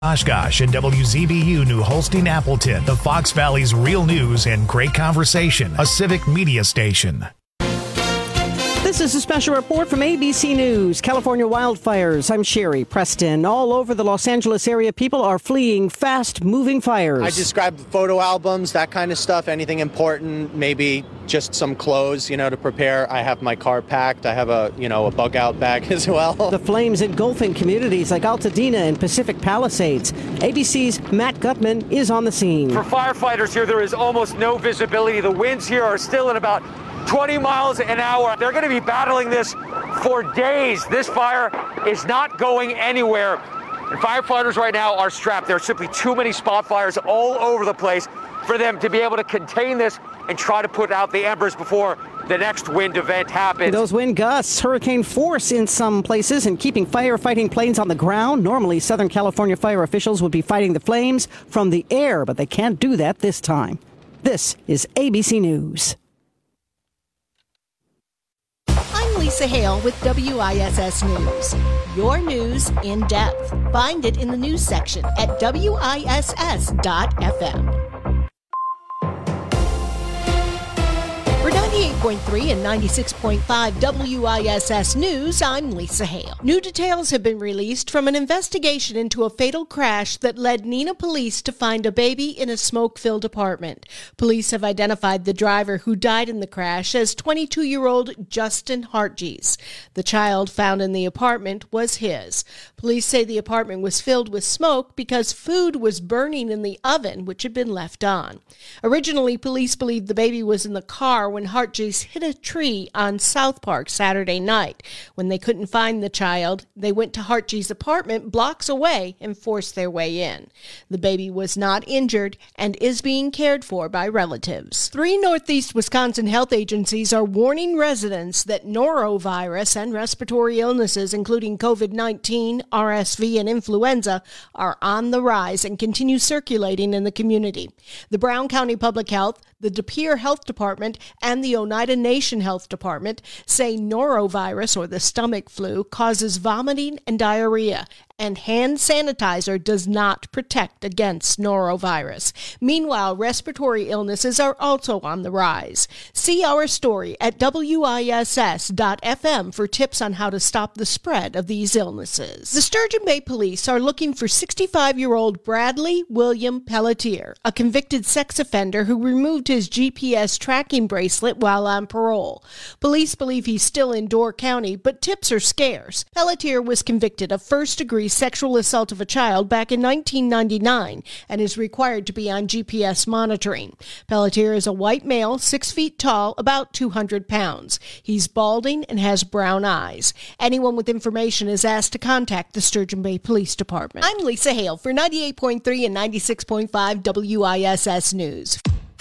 Oshkosh and WZBU New Holstein Appleton, the Fox Valley's real news and great conversation, a civic media station. This is a special report from ABC News. California wildfires. I'm Sherry Preston. All over the Los Angeles area, people are fleeing fast-moving fires. I described photo albums, that kind of stuff, anything important, maybe just some clothes, to prepare. I have my car packed. I have a bug-out bag as well. The flames engulfing communities like Altadena and Pacific Palisades. ABC's Matt Gutman is on the scene. For firefighters here, there is almost no visibility. The winds here are still at about 20 miles an hour. They're going to be battling this for days. This fire is not going anywhere. And firefighters right now are strapped. There are simply too many spot fires all over the place for them to be able to contain this and try to put out the embers before the next wind event happens. Those wind gusts, hurricane force in some places, and keeping firefighting planes on the ground. Normally, Southern California fire officials would be fighting the flames from the air, but they can't do that this time. This is ABC News. Lisa Hale with WISS News. Your news in depth. Find it in the news section at WISS.FM. For 98.3 and 96.5 WISS News, I'm Lisa Hale. New details have been released from an investigation into a fatal crash that led Neenah police to find a baby in a smoke-filled apartment. Police have identified the driver who died in the crash as 22-year-old Justin Hartjes. The child found in the apartment was his. Police say the apartment was filled with smoke because food was burning in the oven, which had been left on. Originally, police believed the baby was in the car when Hartjes hit a tree on South Park Saturday night. When they couldn't find the child, they went to Hartjes' apartment blocks away and forced their way in. The baby was not injured and is being cared for by relatives. 3 Northeast Wisconsin health agencies are warning residents that norovirus and respiratory illnesses, including COVID-19, RSV, and influenza, are on the rise and continue circulating in the community. The Brown County Public Health, the De Pere Health Department, and the Oneida Nation Health Department say norovirus, or the stomach flu, causes vomiting and diarrhea, and hand sanitizer does not protect against norovirus. Meanwhile, respiratory illnesses are also on the rise. See our story at WISS.FM for tips on how to stop the spread of these illnesses. The Sturgeon Bay Police are looking for 65-year-old Bradley William Pelletier, a convicted sex offender who removed his GPS tracking bracelet while on parole. Police believe he's still in Door County, but tips are scarce. Pelletier was convicted of first-degree sexual assault of a child back in 1999 and is required to be on GPS monitoring. Pelletier is a white male, 6 feet tall, about 200 pounds. He's balding and has brown eyes. Anyone with information is asked to contact the Sturgeon Bay Police Department. I'm Lisa Hale for 98.3 and 96.5 WISS News.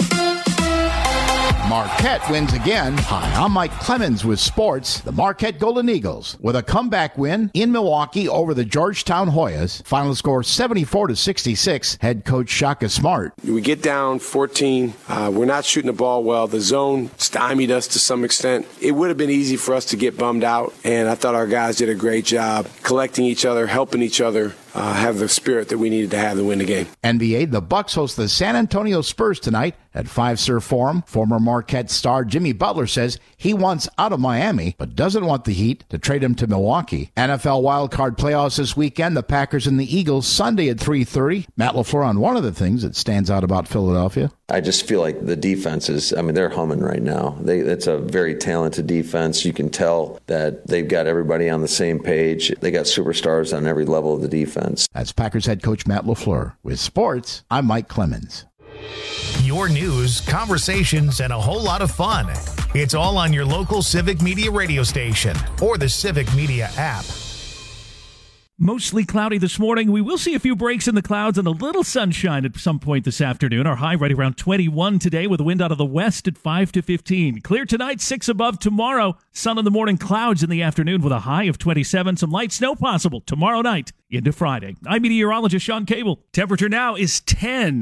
Marquette wins again. Hi, I'm Mike Clemens with sports. The Marquette Golden Eagles with a comeback win in Milwaukee over the Georgetown Hoyas. Final score 74-66. Head coach Shaka Smart. We get down 14. We're not shooting the ball well. The zone stymied us to some extent. It would have been easy for us to get bummed out, and I thought our guys did a great job collecting each other, helping each other. Have the spirit that we needed to have to win the game. NBA, the Bucks host the San Antonio Spurs tonight at Fiserv Forum. Former Marquette star Jimmy Butler says he wants out of Miami, but doesn't want the Heat to trade him to Milwaukee. NFL wildcard playoffs this weekend, the Packers and the Eagles Sunday at 3:30. Matt LaFleur on one of the things that stands out about Philadelphia. I just feel like the defense is, they're humming right now. It's a very talented defense. You can tell that they've got everybody on the same page. They got superstars on every level of the defense. That's Packers head coach Matt LaFleur. With sports, I'm Mike Clemens. Your news, conversations, and a whole lot of fun. It's all on your local Civic Media radio station or the Civic Media app. Mostly cloudy this morning. We will see a few breaks in the clouds and a little sunshine at some point this afternoon. Our high right around 21 today with a wind out of the west at 5 to 15. Clear tonight, 6 above tomorrow. Sun in the morning, clouds in the afternoon with a high of 27. Some light snow possible tomorrow night into Friday. I'm meteorologist Sean Cable. Temperature now is 10.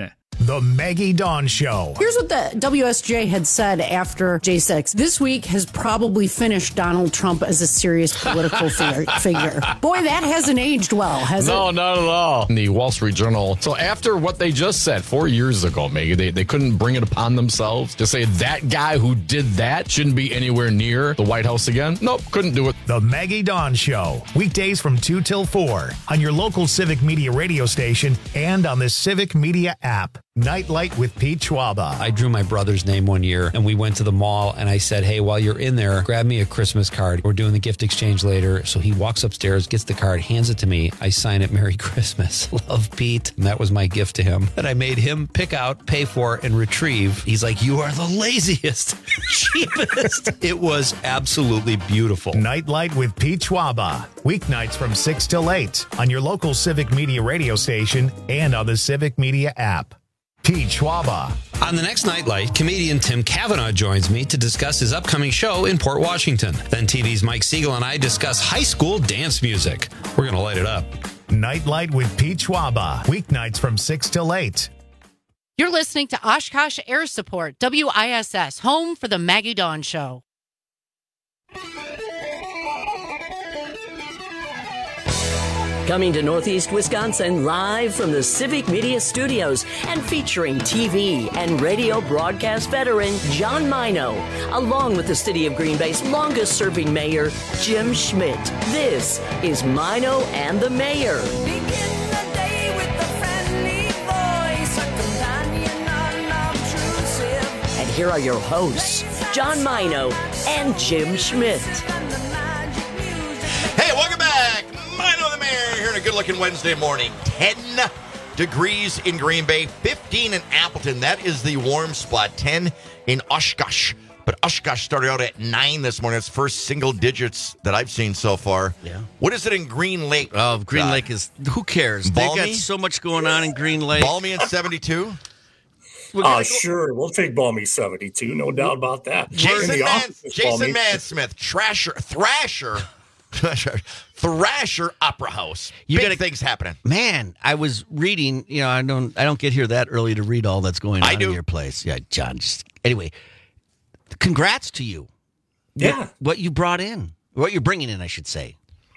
The Maggie Dawn Show. Here's what the WSJ had said after J6. This week has probably finished Donald Trump as a serious political figure. Boy, that hasn't aged well, has it? No, not at all. In the Wall Street Journal. So after what they just said 4 years ago, Maggie, they couldn't bring it upon themselves to say that guy who did that shouldn't be anywhere near the White House again. Nope, couldn't do it. The Maggie Dawn Show. Weekdays from 2 till 4 on your local Civic Media radio station and on the Civic Media app. Nightlight with Pete Schwaba. I drew my brother's name one year, and we went to the mall, and I said, hey, while you're in there, grab me a Christmas card. We're doing the gift exchange later. So he walks upstairs, gets the card, hands it to me. I sign it, Merry Christmas. Love, Pete. And that was my gift to him that I made him pick out, pay for, and retrieve. He's like, you are the laziest, cheapest. It was absolutely beautiful. Nightlight with Pete Schwaba. Weeknights from 6 till 8 on your local Civic Media radio station and on the Civic Media app. Pete Schwaba. On the next Nightlight, comedian Tim Cavanaugh joins me to discuss his upcoming show in Port Washington. Then TV's Mike Siegel and I discuss high school dance music. We're going to light it up. Nightlight with Pete Schwaba. Weeknights from 6 till 8. You're listening to Oshkosh Air Support, WISS, home for the Maggie Dawn Show. Coming to Northeast Wisconsin live from the Civic Media Studios and featuring TV and radio broadcast veteran John Mino, along with the City of Green Bay's longest-serving mayor, Jim Schmidt. This is Mino and the Mayor. And here are your hosts, John Mino and Jim Schmidt. Hey, welcome back. Mino the Mayor here on a good-looking Wednesday morning. 10 degrees in Green Bay, 15 in Appleton. That is the warm spot. 10 in Oshkosh. But Oshkosh started out at 9 this morning. It's first single digits that I've seen so far. Yeah. What is it in Green Lake? Oh, Green Lake is, who cares? Balmy? They've got so much going on in Green Lake. Balmy at 72? Sure. We'll take Balmy 72. No doubt about that. Jason Mansmith, Thrasher Opera House. Big things happening. Man, I was reading, I don't get here that early to read all that's going on in your place. Yeah, John. Anyway, congrats to you. Yeah. What you brought in. What you're bringing in, I should say.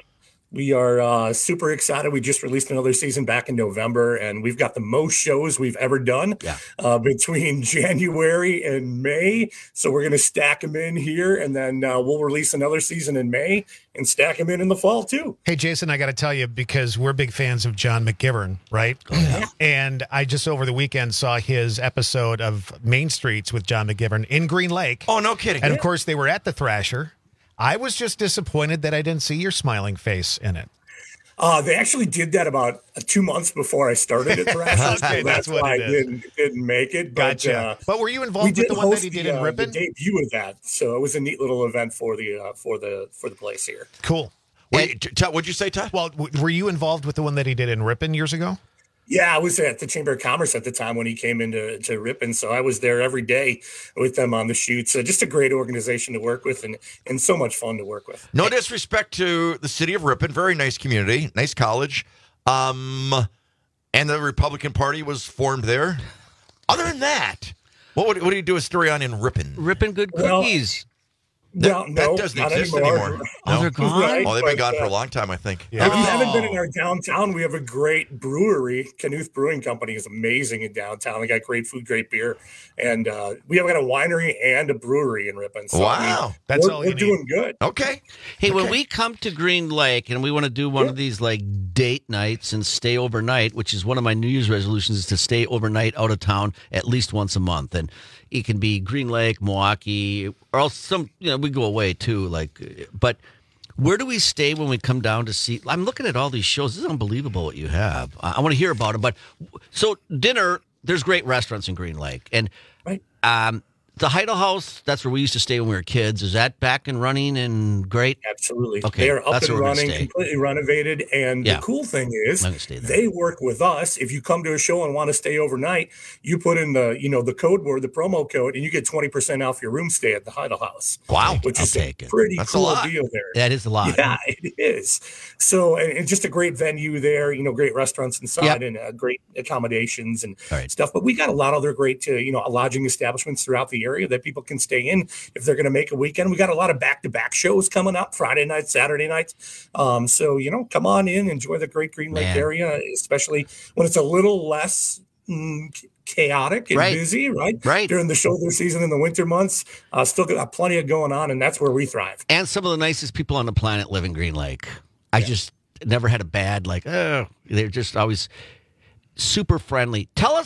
We are super excited. We just released another season back in November, and we've got the most shows we've ever done between January and May. So we're going to stack them in here, and then we'll release another season in May and stack them in the fall, too. Hey, Jason, I got to tell you, because we're big fans of John McGivern, right? And I just over the weekend saw his episode of Main Streets with John McGivern in Green Lake. Oh, no kidding. And, of course, they were at the Thrasher. I was just disappointed that I didn't see your smiling face in it. They actually did that about 2 months before I started at Thrasher. Okay, that's what why it is. I didn't make it. Gotcha. But were you involved with the one that he did in Ripon? The debut of that, so it was a neat little event for the place here. Cool. What'd you say, Todd? Well, were you involved with the one that he did in Ripon years ago? Yeah, I was at the Chamber of Commerce at the time when he came into Ripon, so I was there every day with them on the shoots. Just a great organization to work with and so much fun to work with. No disrespect to the city of Ripon, very nice community, nice college, and the Republican Party was formed there. Other than that, what do you do a story on in Ripon? Ripon Good Cookies. That doesn't exist anymore. Oh, they're gone? Right, they've been gone for a long time, I think. Yeah. If you haven't been in our downtown, we have a great brewery. Knuth Brewing Company is amazing in downtown. They got great food, great beer. And we have got a winery and a brewery in Ripon. So wow. We're doing good. Okay. Hey, when we come to Green Lake and we want to do one of these like date nights and stay overnight, which is one of my New Year's resolutions, is to stay overnight out of town at least once a month. And it can be Green Lake, Milwaukee, or else we go away too. But where do we stay when we come down to see? I'm looking at all these shows. This is unbelievable what you have. I want to hear about them. But so dinner, there's great restaurants in Green Lake, and The Heidel House, that's where we used to stay when we were kids. Is that back and running and great? Absolutely. Okay, They are up that's and where we're gonna running, stay. completely renovated. And Yeah. the cool thing is I'm gonna stay there. they work with us. If you come to a show and want to stay overnight, you put in the code word, the promo code, and you get 20% off your room stay at the Heidel House. Wow. Which I'll is take a it. pretty That's a cool lot. deal there. That is a lot. Yeah, it is. So, and just a great venue there, great restaurants inside Yep. and great accommodations and All right. stuff. But we got a lot of other great, lodging establishments throughout the area that people can stay in if they're going to make a weekend. We got a lot of back-to-back shows coming up Friday nights, Saturday nights. So, come on in, enjoy the great Green Lake Man. area, especially when it's a little less chaotic and Right. busy, right? Right. During the shoulder season in the winter months. Still got plenty of going on, and that's where we thrive. And some of the nicest people on the planet live in Green Lake. I just never had a bad, they're just always super friendly.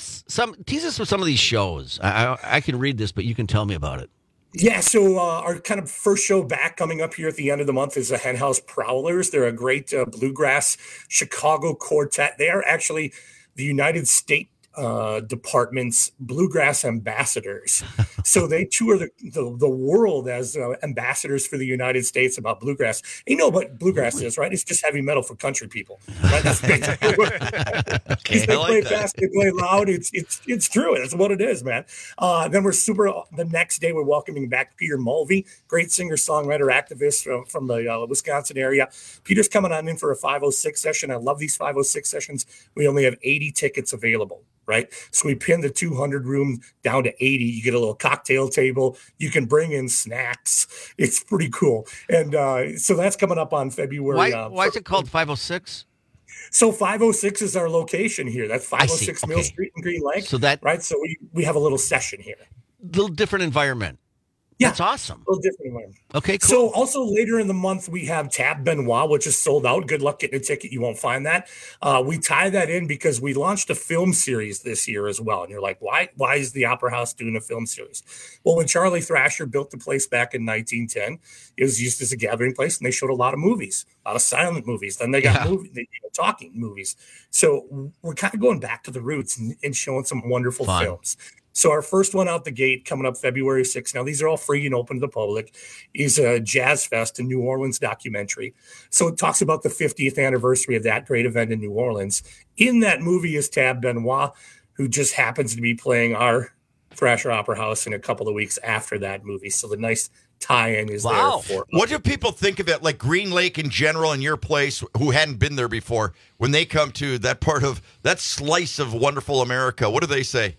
Tease us with some of these shows. I can read this, but you can tell me about it. Yeah, so our kind of first show back coming up here at the end of the month is the Henhouse Prowlers. They're a great bluegrass Chicago quartet. They are actually the United States Department's bluegrass ambassadors. So they tour the world as ambassadors for the United States about bluegrass. You know what bluegrass is, right? It's just heavy metal for country people, right? That's basically what they play fast, they play loud. It's true. That's what it is, man. Then the next day we're welcoming back Peter Mulvey, great singer, songwriter, activist from the Wisconsin area. Peter's coming on in for a 506 session. I love these 506 sessions. We only have 80 tickets available. Right. So we pin the 200 room down to 80. You get a little cocktail table. You can bring in snacks. It's pretty cool. And so that's coming up on February. Why is it called 506? So 506 is our location here. That's 506 Mill Okay. Street in Green Lake. So that right. So we have a little session here. little different environment. Yeah. That's awesome. A little different environment. Okay, cool. So also later in the month, we have Tab Benoit, which is sold out. Good luck getting a ticket. You won't find that. We tie that in because we launched a film series this year as well. And you're like, why is the Opera House doing a film series? Well, when Charlie Thrasher built the place back in 1910, it was used as a gathering place, and they showed a lot of movies, a lot of silent movies. Then they got talking movies. So we're kind of going back to the roots and showing some wonderful films. So our first one out the gate coming up February 6th. Now, these are all free and open to the public, is a Jazz Fest in New Orleans documentary. So it talks about the 50th anniversary of that great event in New Orleans. In that movie is Tab Benoit, who just happens to be playing our Thrasher Opera House in a couple of weeks after that movie. So the nice tie-in is there for What do people think of it, like Green Lake in general, in your place, who hadn't been there before, when they come to that part of that slice of wonderful America? What do they say?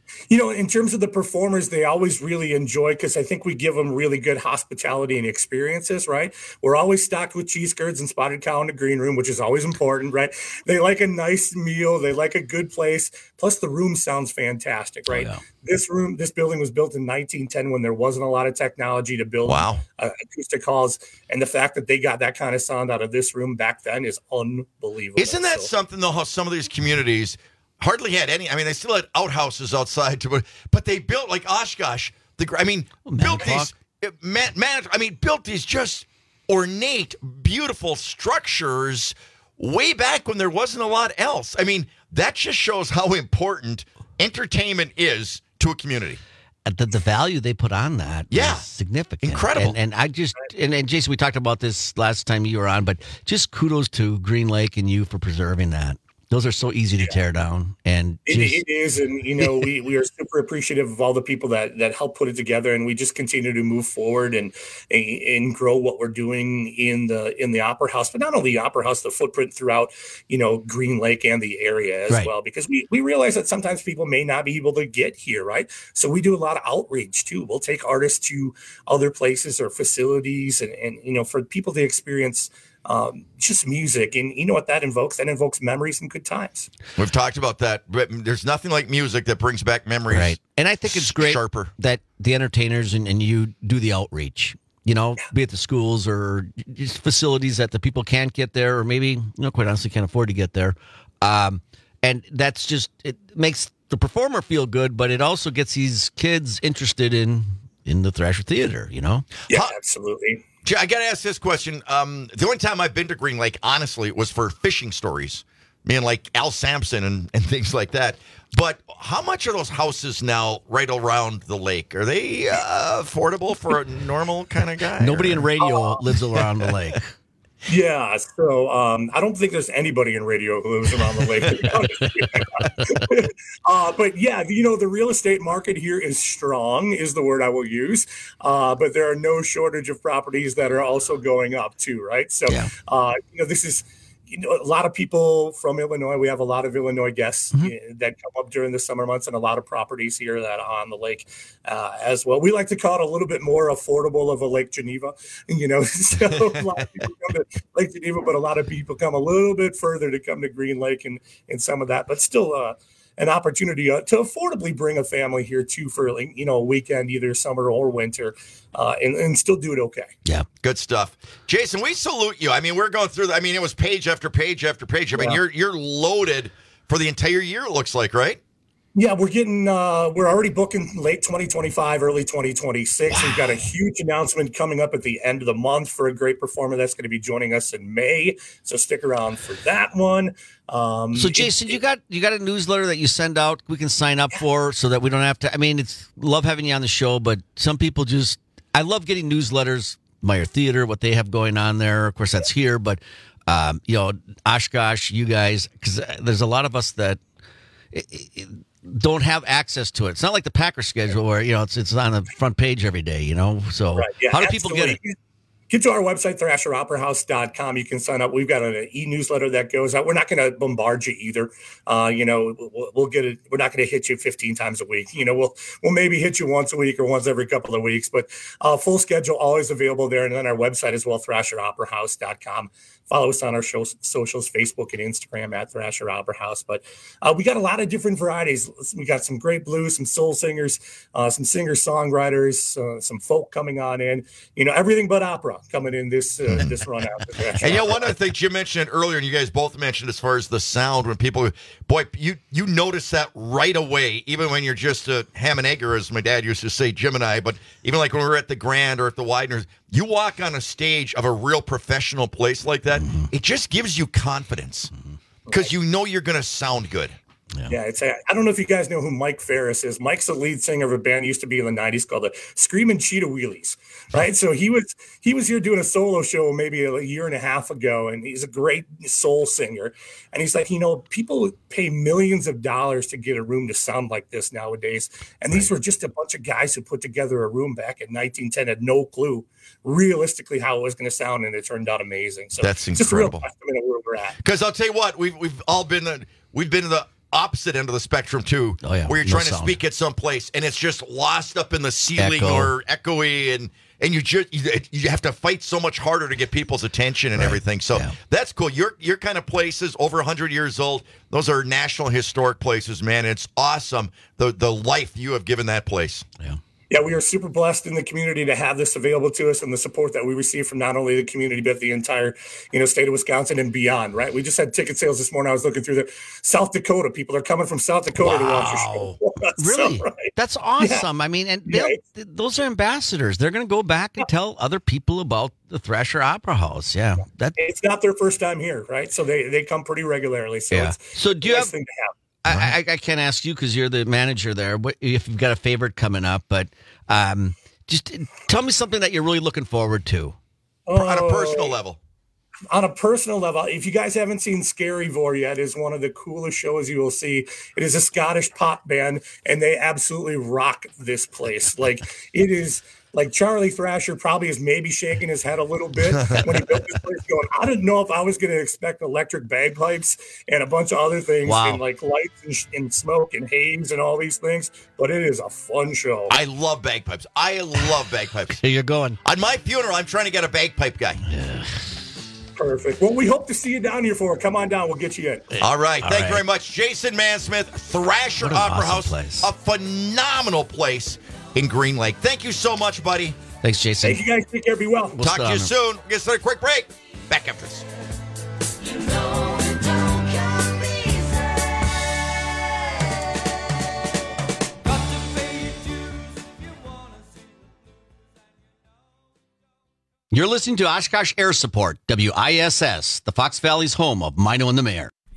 In terms of the performers, they always really enjoy, because I think we give them really good hospitality and experiences, right? We're always stocked with cheese curds and spotted cow in the green room, which is always important, right? They like a nice meal. They like a good place. Plus, the room sounds fantastic, right? Oh, yeah. This building was built in 1910 when there wasn't a lot of technology to build acoustic halls. And the fact that they got that kind of sound out of this room back then is unbelievable. Isn't that something, though, how some of these communities hardly had any? I mean, they still had outhouses outside, but they built, like Oshkosh. Built these just ornate, beautiful structures way back when there wasn't a lot else. I mean, that just shows how important entertainment is to a community. The value they put on that is significant. Incredible. And Jason, we talked about this last time you were on, but just kudos to Green Lake and you for preserving that. Those are so easy to tear down. And it is. And, we are super appreciative of all the people that help put it together. And we just continue to move forward and grow what we're doing in the Opera House. But not only the Opera House, the footprint throughout, Green Lake and the area as well. Because we realize that sometimes people may not be able to get here, right? So we do a lot of outreach, too. We'll take artists to other places or facilities and for people to experience just music. And you know what that invokes? That invokes memories and good times. We've talked about that, but there's nothing like music that brings back memories. Right. And I think it's great that the entertainers and you do the outreach, be it the schools or just facilities that the people can't get there, or maybe, quite honestly, can't afford to get there. And that's just, it makes the performer feel good, but it also gets these kids interested in the Thrasher Theater, Yeah, absolutely. I got to ask this question. The only time I've been to Green Lake, honestly, was for fishing stories. mean, like Al Sampson and things like that. But how much are those houses now right around the lake? Are they affordable for a normal kind of guy? Nobody in radio lives around the lake. Yeah, so I don't think there's anybody in radio who lives around the lake. But yeah, the real estate market here is strong, is the word I will use. But there are no shortage of properties that are also going up too, right? So, this is. A lot of people from Illinois. We have a lot of Illinois guests that come up during the summer months, and a lot of properties here that are on the lake as well. We like to call it a little bit more affordable of a Lake Geneva, so a lot of people come to Lake Geneva, but a lot of people come a little bit further to come to Green Lake and some of that, but still an opportunity to affordably bring a family here too for a weekend, either summer or winter, and still do it okay. Yeah, good stuff, Jason. We salute you. I mean, we're going through. I mean, it was page after page after page. I mean, you're loaded for the entire year. It looks like, right? Yeah, we're already booking late 2025, early 2026. Wow. We've got a huge announcement coming up at the end of the month for a great performer that's going to be joining us in May. So stick around for that one. So Jason, you got a newsletter that you send out we can sign up for so that we don't have to. I mean, love having you on the show, but some people I love getting newsletters, Meyer Theater, what they have going on there. Of course, that's here, but Oshkosh, you guys, because there's a lot of us that don't have access to it. It's not like the Packer schedule where, it's on the front page every day, So right, yeah, how do people get it? Get to our website, ThrasherOperaHouse.com. You can sign up. We've got an e-newsletter that goes out. We're not going to bombard you either. We'll get it. We're not going to hit you 15 times a week. We'll maybe hit you once a week or once every couple of weeks, but full schedule always available there. And then our website as well, ThrasherOperaHouse.com. Follow us on our socials, Facebook and Instagram at Thrasher Opera House. But we got a lot of different varieties. We got some great blues, some soul singers, some singer-songwriters, some folk coming on in. Everything but opera coming in this run out. And one other thing Jim mentioned earlier, and you guys both mentioned as far as the sound, when people, you notice that right away, even when you're just a ham and egger, as my dad used to say, Jim and I, but even like when we were at the Grand or at the Widener's, you walk on a stage of a real professional place like that, it just gives you confidence because you're going to sound good. Yeah, I don't know if you guys know who Mike Ferris is. Mike's the lead singer of a band used to be in the 90s called the Screamin' Cheetah Wheelies, right? So he was here doing a solo show maybe a year and a half ago, and he's a great soul singer. And he's like, people pay millions of dollars to get a room to sound like this nowadays. And these were just a bunch of guys who put together a room back in 1910, had no clue realistically how it was going to sound, and it turned out amazing. So that's incredible. Just a real testament of where we're at. Because I'll tell you what, we've all been to the opposite end of the spectrum too, where you're trying to speak at some place and it's just lost up in the ceiling or echoey, and you have to fight so much harder to get people's attention and everything. So that's cool. Your kind of places over 100 years old, those are national historic places, man. It's awesome the life you have given that place. Yeah, we are super blessed in the community to have this available to us and the support that we receive from not only the community, but the entire, state of Wisconsin and beyond, right? We just had ticket sales this morning. I was looking through the South Dakota. People are coming from South Dakota to watch your show. Really? So, right. That's awesome. Yeah. I mean, and those are ambassadors. They're going to go back and tell other people about the Thrasher Opera House. Yeah. It's not their first time here, right? So they come pretty regularly. So So do you have... Thing to have. I can't ask you because you're the manager there. If you've got a favorite coming up, but just tell me something that you're really looking forward to on a personal level. On a personal level, if you guys haven't seen Scaryvore yet, it is one of the coolest shows you will see. It is a Scottish pop band, and they absolutely rock this place. Like it is. Like Charlie Thrasher probably is maybe shaking his head a little bit when he built this place going, I didn't know if I was going to expect electric bagpipes and a bunch of other things and like lights and smoke and haze and all these things. But it is a fun show. I love bagpipes. Here you're going. On my funeral, I'm trying to get a bagpipe guy. Perfect. Well, we hope to see you down here for it. Come on down. We'll get you in. All right. Thank you very much. Jason Mansmith, Thrasher Opera House. Place. A phenomenal place in Green Lake. Thank you so much, buddy. Thanks, Jason. Thank you guys. Take care. Be well. Talk to you soon. We'll get a quick break. Back after this. You're listening to Oshkosh Air Support, WISS, the Fox Valley's home of Mino and the Mayor.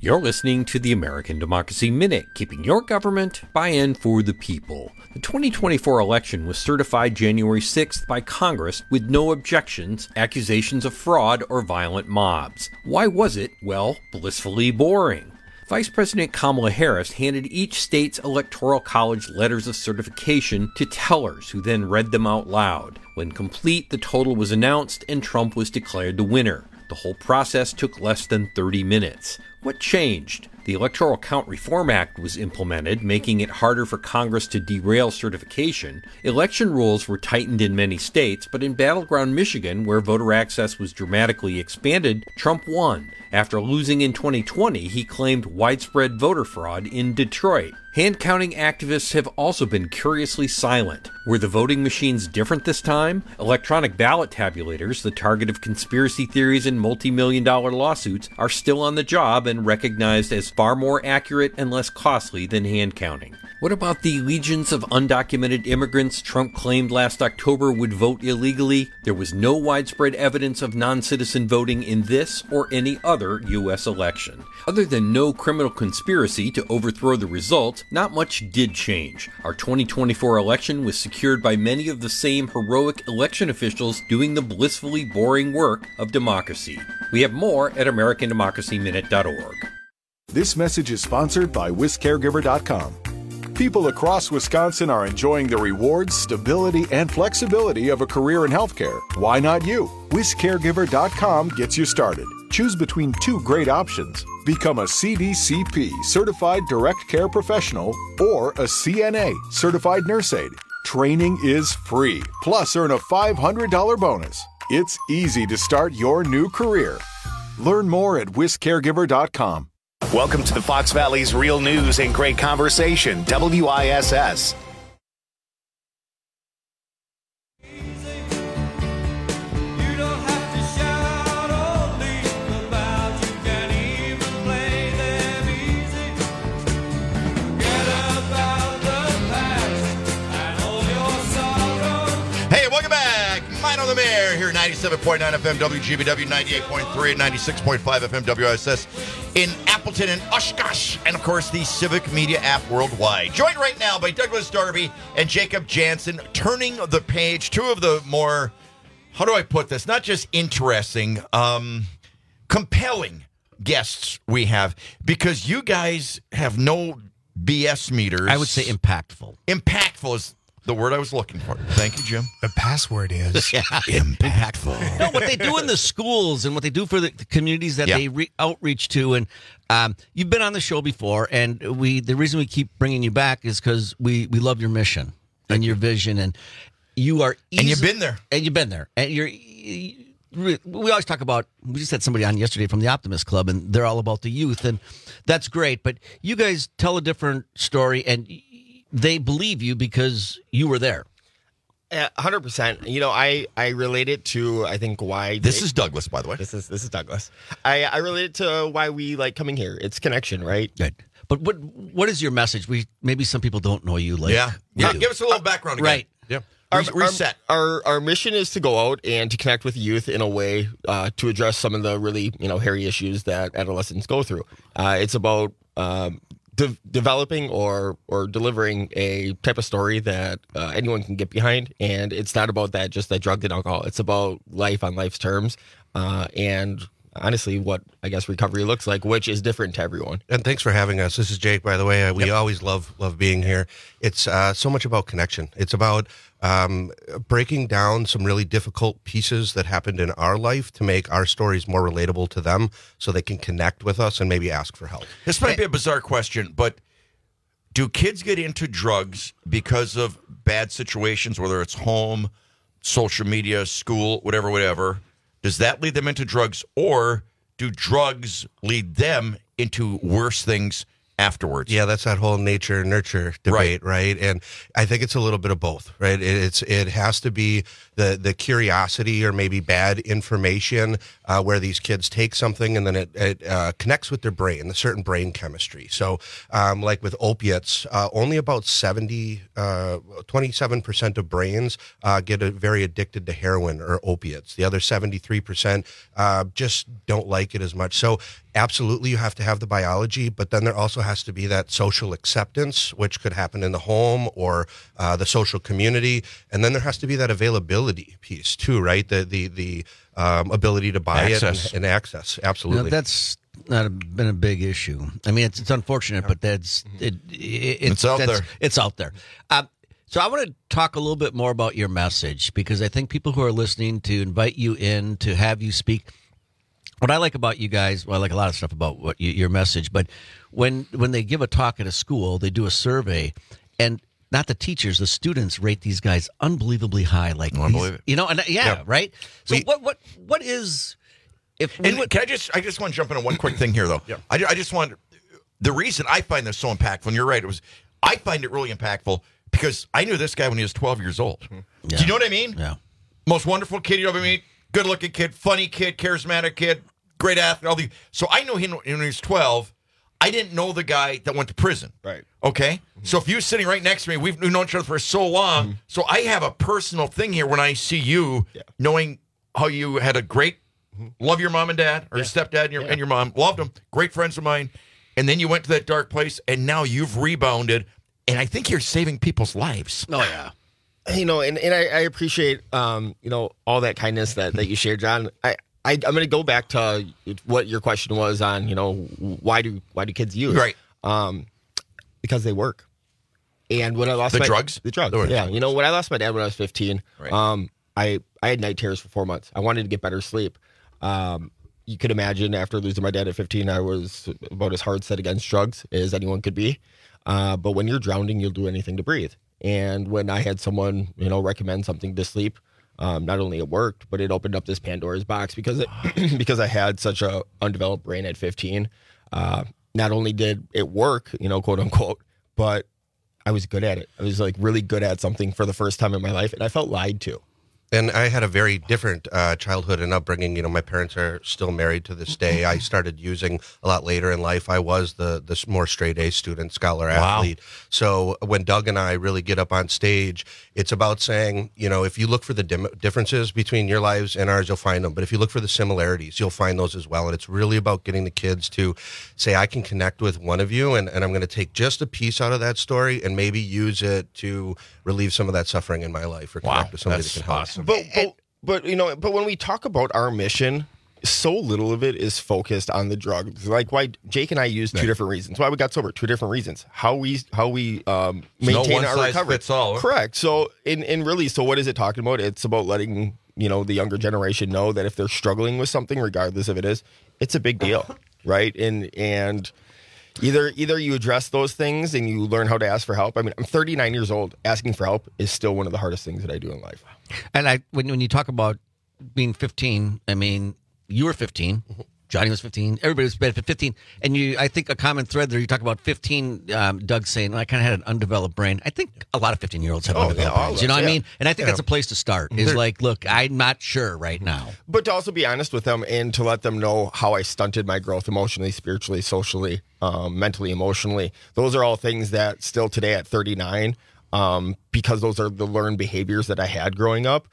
You're listening to the American Democracy Minute, keeping your government by and for the people. The 2024 election was certified January 6th by Congress with no objections, accusations of fraud, or violent mobs. Why was it, well, blissfully boring? Vice President Kamala Harris handed each state's electoral college letters of certification to tellers who then read them out loud. When complete, the total was announced and Trump was declared the winner. The whole process took less than 30 minutes. What changed? The Electoral Count Reform Act was implemented, making it harder for Congress to derail certification. Election rules were tightened in many states, but in battleground Michigan, where voter access was dramatically expanded, Trump won. After losing in 2020, he claimed widespread voter fraud in Detroit. Hand-counting activists have also been curiously silent. Were the voting machines different this time? Electronic ballot tabulators, the target of conspiracy theories and multi-million-dollar lawsuits, are still on the job and recognized as far more accurate and less costly than hand-counting. What about the legions of undocumented immigrants Trump claimed last October would vote illegally? There was no widespread evidence of non-citizen voting in this or any other U.S. election. Other than no criminal conspiracy to overthrow the results, not much did change. Our 2024 election was secured by many of the same heroic election officials doing the blissfully boring work of democracy. We have more at AmericanDemocracyMinute.org. This message is sponsored by WisCaregiver.com. People across Wisconsin are enjoying the rewards, stability, and flexibility of a career in healthcare. Why not you? WisCaregiver.com gets you started. Choose between two great options. Become a CDCP, Certified Direct Care Professional, or a CNA, Certified Nurse Aide. Training is free, plus earn a $500 bonus. It's easy to start your new career. Learn more at WisCaregiver.com. Welcome to the Fox Valley's Real News and Great Conversation, WISS. Hey, welcome back. Mino the Mayor here, 97.9 FM WGBW, 98.3 and 96.5 FM WISS in Appleton and Oshkosh, and of course the Civic Media app worldwide. Joined right now by Douglas Darby and Jacob Jansen, turning the page. Two of the more, how do I put this, not just interesting, compelling guests we have, because you guys have no BS meters. I would say impactful. Impactful is the word I was looking for. Thank you, Jim. The password is impactful. No, what they do in the schools and what they do for the communities that they outreach to. And you've been on the show before, and the reason we keep bringing you back is because we love your mission and your vision. And you are and you've been there. And you've been there. And we always talk about, we just had somebody on yesterday from the Optimist Club, and they're all about the youth, and that's great. But you guys tell a different story, and they believe you because you were there. 100%. You know, I relate it to, I think, why... This is Douglas, by the way. This is Douglas. I relate it to why we like coming here. It's connection, right? Good. But what is your message? Maybe some people don't know you. Yeah. Give us a little background again. Right. Yeah. Reset. Our mission is to go out and to connect with youth in a way to address some of the really, hairy issues that adolescents go through. It's about... developing or delivering a type of story that anyone can get behind, and it's not about that drug and alcohol. It's about life on life's terms, and honestly, what I guess recovery looks like, which is different to everyone. And thanks for having us. This is Jake, by the way. We always love being here. It's so much about connection. It's about breaking down some really difficult pieces that happened in our life to make our stories more relatable to them so they can connect with us and maybe ask for help. This might be a bizarre question, but do kids get into drugs because of bad situations, whether it's home, social media, school, whatever? Does that lead them into drugs, or do drugs lead them into worse things afterwards? Yeah, that's that whole nature-nurture debate, right? And I think it's a little bit of both, right? It has to be the curiosity or maybe bad information where these kids take something and then it connects with their brain, the certain brain chemistry. So like with opiates, only about 27% of brains get very addicted to heroin or opiates. The other 73% just don't like it as much. So absolutely you have to have the biology, but then there also has to be that social acceptance, which could happen in the home or the social community. And then there has to be that availability piece too, right? The ability to buy Access. it and access. Absolutely. That's been a big issue. I mean, it's unfortunate, but it's out there. It's out there. So I want to talk a little bit more about your message, because I think people who are listening, to invite you in, to have you speak. What I like about you guys, well, I like a lot of stuff about what your message, but when they give a talk at a school, they do a survey, and not the teachers, the students rate these guys unbelievably high. Like, I believe it. You know, and right? So what is... Can I just want to jump into one quick thing here, though. Yeah. I just want, the reason I find this so impactful, and you're right, I find it really impactful because I knew this guy when he was 12 years old. Yeah. Do you know what I mean? Yeah. Most wonderful kid you ever meet, good-looking kid, funny kid, charismatic kid, great athlete. So I knew him when he was 12. I didn't know the guy that went to prison. Right. Okay? So if you're sitting right next to me, we've known each other for so long. So I have a personal thing here when I see you, knowing how you had a great, love your mom and dad, or your stepdad and your mom, loved them, great friends of mine, and then you went to that dark place, and now you've rebounded, and I think you're saving people's lives. Oh, yeah. You know, and I appreciate, you know, all that kindness that you shared, John. I'm going to go back to what your question was on, you know, why do kids use? Right. Because they work. And when I lost the drugs? Yeah. You know, when I lost my dad when I was 15, I had night terrors for 4 months. I wanted to get better sleep. You could imagine after losing my dad at 15, I was about as hard set against drugs as anyone could be. But when you're drowning, you'll do anything to breathe. And when I had someone, you know, recommend something to sleep, not only it worked, but it opened up this Pandora's box because because I had such a undeveloped brain at 15. Not only did it work, you know, quote unquote, but I was good at it. I was like really good at something for the first time in my life, and I felt lied to. And I had a very different childhood and upbringing. You know, my parents are still married to this day. I started using a lot later in life. I was the more straight A student, scholar, athlete. So when Doug and I really get up on stage, it's about saying, you know, if you look for the differences between your lives and ours, you'll find them. But if you look for the similarities, you'll find those as well. And it's really about getting the kids to say, I can connect with one of you, and I'm going to take just a piece out of that story and maybe use it to relieve some of that suffering in my life or connect with somebody that can help. Awesome. But you know, but when we talk about our mission, so little of it is focused on the drugs. Like why Jake and I use two different reasons. Why we got sober, two different reasons. How we maintain our recovery. Fits all. Correct. So in really, so what is it talking about? It's about letting, you know, the younger generation know that if they're struggling with something, regardless of it is, it's a big deal, right? And either you address those things and you learn how to ask for help. I mean, I'm 39 years old. Asking for help is still one of the hardest things that I do in life. And when you talk about being 15, I mean, you were 15. Johnny was 15. Everybody was 15. And I think a common thread there, you talk about 15, Doug saying, well, I kind of had an undeveloped brain. I think a lot of 15-year-olds have undeveloped brains. You know what I mean? And I think that's a place to start, is like, look, I'm not sure right now. But to also be honest with them and to let them know how I stunted my growth emotionally, spiritually, socially, mentally, emotionally. Those are all things that still today at 39, because those are the learned behaviors that I had growing up,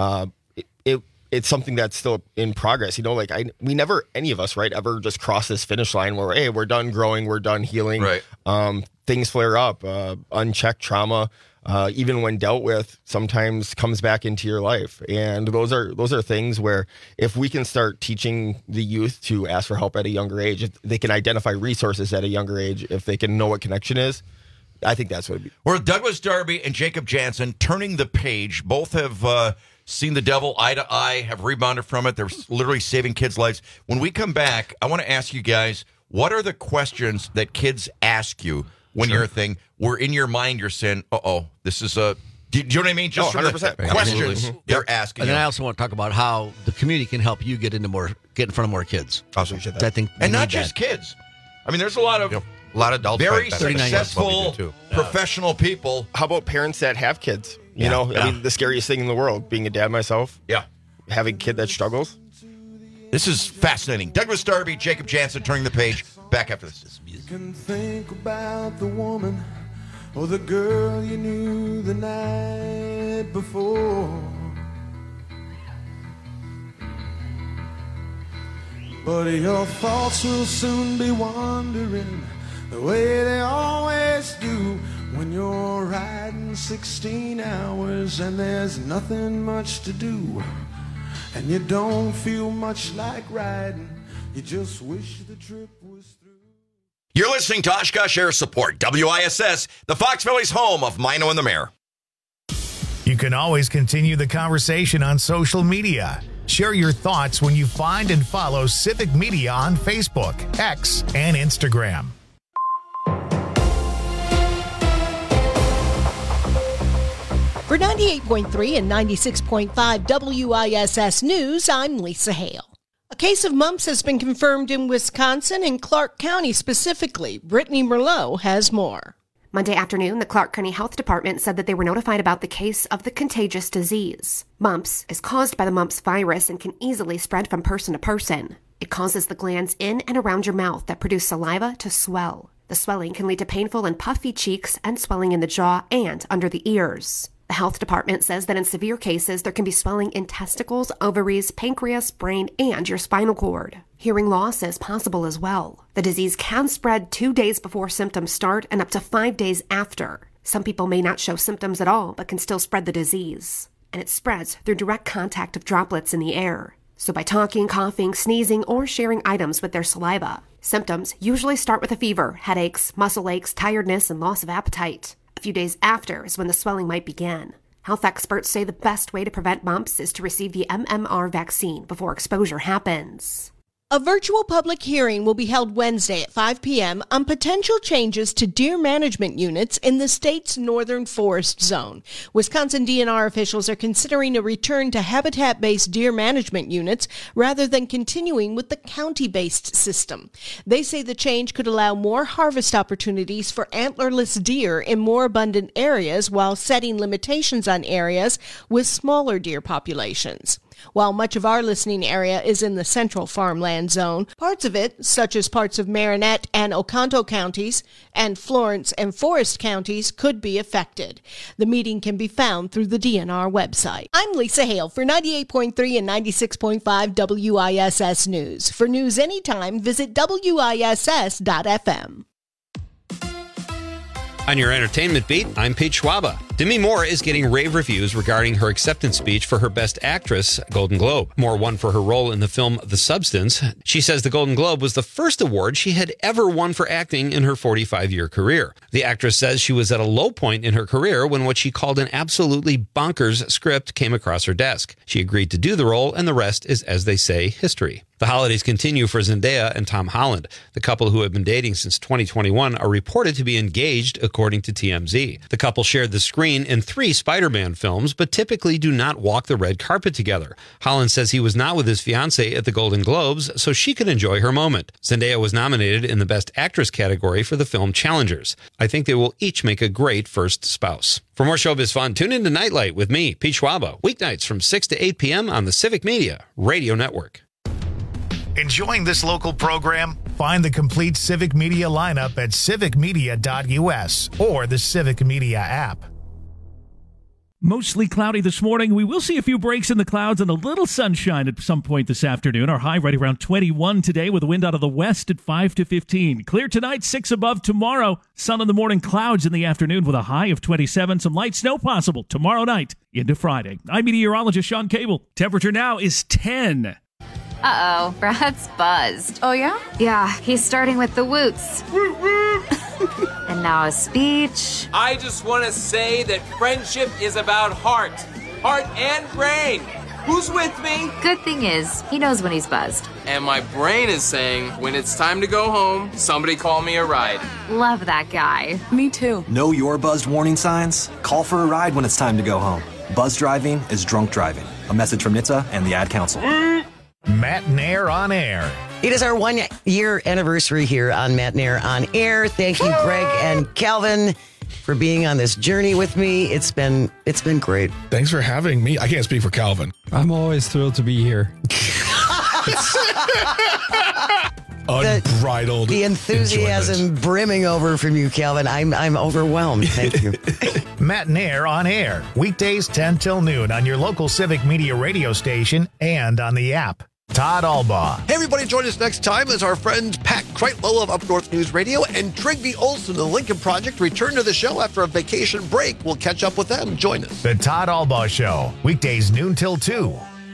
it's something that's still in progress. You know, like we never, any of us, right, ever just cross this finish line where, hey, we're done growing, we're done healing. Right. Things flare up. Unchecked trauma, even when dealt with, sometimes comes back into your life. And those are things where if we can start teaching the youth to ask for help at a younger age, if they can identify resources at a younger age, if they can know what connection is, I think that's what it'd be. We're Douglas Darby and Jacob Jansen, turning the page. Both have seen the devil eye to eye, have rebounded from it. They're literally saving kids' lives. When we come back, I want to ask you guys, what are the questions that kids ask you when you're a thing, where in your mind you're saying, this is a... Do you know what I mean? Just from the questions they're asking. And then I also want to talk about how the community can help you get in front of more kids. Awesome. I think, and not just kids. I mean, there's a lot of adults, very successful professional people. How about parents that have kids? You know, I mean, the scariest thing in the world, being a dad myself. Yeah. Having a kid that struggles. This is fascinating. Douglas Darby, Jacob Jansen, turning the page. Back after this. You can think about the woman or the girl you knew the night before. But your thoughts will soon be wandering the way they always do when you're riding 16 hours and there's nothing much to do. And you don't feel much like riding. You just wish the trip was through. You're listening to Oshkosh Air Support, WISS, the Fox Valley's home of Mino and the Mayor. You can always continue the conversation on social media. Share your thoughts when you find and follow Civic Media on Facebook, X, and Instagram. For 98.3 and 96.5 WISS News, I'm Lisa Hale. A case of mumps has been confirmed in Wisconsin and Clark County specifically. Brittany Merlot has more. Monday afternoon, the Clark County Health Department said that they were notified about the case of the contagious disease. Mumps is caused by the mumps virus and can easily spread from person to person. It causes the glands in and around your mouth that produce saliva to swell. The swelling can lead to painful and puffy cheeks and swelling in the jaw and under the ears. The health department says that in severe cases, there can be swelling in testicles, ovaries, pancreas, brain, and your spinal cord. Hearing loss is possible as well. The disease can spread 2 days before symptoms start and up to 5 days after. Some people may not show symptoms at all, but can still spread the disease. And it spreads through direct contact of droplets in the air. So by talking, coughing, sneezing, or sharing items with their saliva. Symptoms usually start with a fever, headaches, muscle aches, tiredness, and loss of appetite. A few days after is when the swelling might begin. Health experts say the best way to prevent mumps is to receive the MMR vaccine before exposure happens. A virtual public hearing will be held Wednesday at 5 p.m. on potential changes to deer management units in the state's northern forest zone. Wisconsin DNR officials are considering a return to habitat-based deer management units rather than continuing with the county-based system. They say the change could allow more harvest opportunities for antlerless deer in more abundant areas while setting limitations on areas with smaller deer populations. While much of our listening area is in the central farmland zone, parts of it, such as parts of Marinette and Oconto counties and Florence and Forest counties, could be affected. The meeting can be found through the DNR website. I'm Lisa Hale for 98.3 and 96.5 WISS News. For news anytime, visit WISS.FM. On your entertainment beat, I'm Pete Schwaba. Demi Moore is getting rave reviews regarding her acceptance speech for her Best Actress Golden Globe. Moore won for her role in the film The Substance. She says the Golden Globe was the first award she had ever won for acting in her 45-year career. The actress says she was at a low point in her career when what she called an absolutely bonkers script came across her desk. She agreed to do the role, and the rest is, as they say, history. The holidays continue for Zendaya and Tom Holland. The couple, who have been dating since 2021, are reported to be engaged, according to TMZ. The couple shared the screen in 3 Spider-Man films, but typically do not walk the red carpet together. Holland says he was not with his fiancée at the Golden Globes, so she could enjoy her moment. Zendaya was nominated in the Best Actress category for the film Challengers. I think they will each make a great first spouse. For more showbiz fun, tune in to Nightlight with me, Pete Schwaba, weeknights from 6 to 8 p.m. on the Civic Media Radio Network. Enjoying this local program? Find the complete Civic Media lineup at civicmedia.us or the Civic Media app. Mostly cloudy this morning. We will see a few breaks in the clouds and a little sunshine at some point this afternoon. Our high right around 21 today with a wind out of the west at 5 to 15. Clear tonight, 6 above tomorrow. Sun in the morning, clouds in the afternoon with a high of 27. Some light snow possible tomorrow night into Friday. I'm meteorologist Sean Cable. Temperature now is 10. Uh-oh, Brad's buzzed. Oh, yeah? Yeah, he's starting with the woots. And now a speech. I just want to say that friendship is about heart and brain. Who's with me? Good thing is, he knows when he's buzzed. And my brain is saying, when it's time to go home, somebody call me a ride. Love that guy. Me too. Know your buzzed warning signs? Call for a ride when it's time to go home. Buzz driving is drunk driving. A message from NHTSA and the Ad Council. Matt Nair on Air. It is our 1-year anniversary here on Matt Nair on Air. Thank you, Greg and Calvin, for being on this journey with me. It's been great. Thanks for having me. I can't speak for Calvin. I'm always thrilled to be here. Unbridled. The enthusiasm enjoyment. brimming over from you, Calvin. I'm overwhelmed. Thank you. Matt Nair on Air. Weekdays 10 till noon on your local Civic Media radio station and on the app. Todd Albaugh. Hey, everybody, join us next time as our friends Pat Kreitlow of Up North News Radio and Trigby Olson of the Lincoln Project return to the show after a vacation break. We'll catch up with them. Join us. The Todd Albaugh Show, weekdays noon till 2.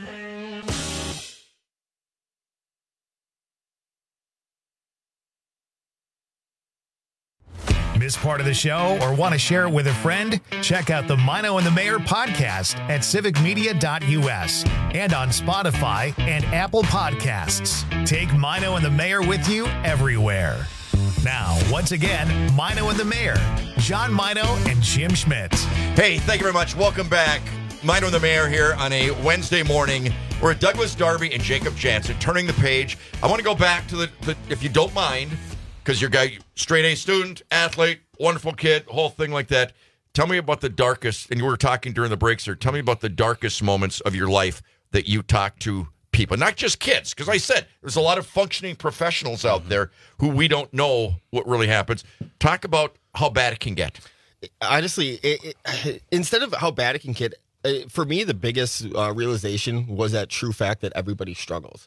Miss part of the show or want to share it with a friend? Check out the Mino and the Mayor podcast at civicmedia.us and on Spotify and Apple Podcasts. Take Mino and the Mayor with you everywhere. Now, once again, Mino and the Mayor, John Mino and Jim Schmidt. Hey, thank you very much. Welcome back. Mino and the Mayor here on a Wednesday morning. We're at Douglas Darby and Jacob Jansen, turning the page. I want to go back to the if you don't mind, because you're a guy, straight A student, athlete, wonderful kid, whole thing like that. Tell me about the darkest, and you were talking during the breaks here, tell me about the darkest moments of your life that you talk to people, not just kids, because I said there's a lot of functioning professionals out there who we don't know what really happens. Talk about how bad it can get. Honestly, instead of how bad it can get, for me, the biggest realization was that true fact that everybody struggles.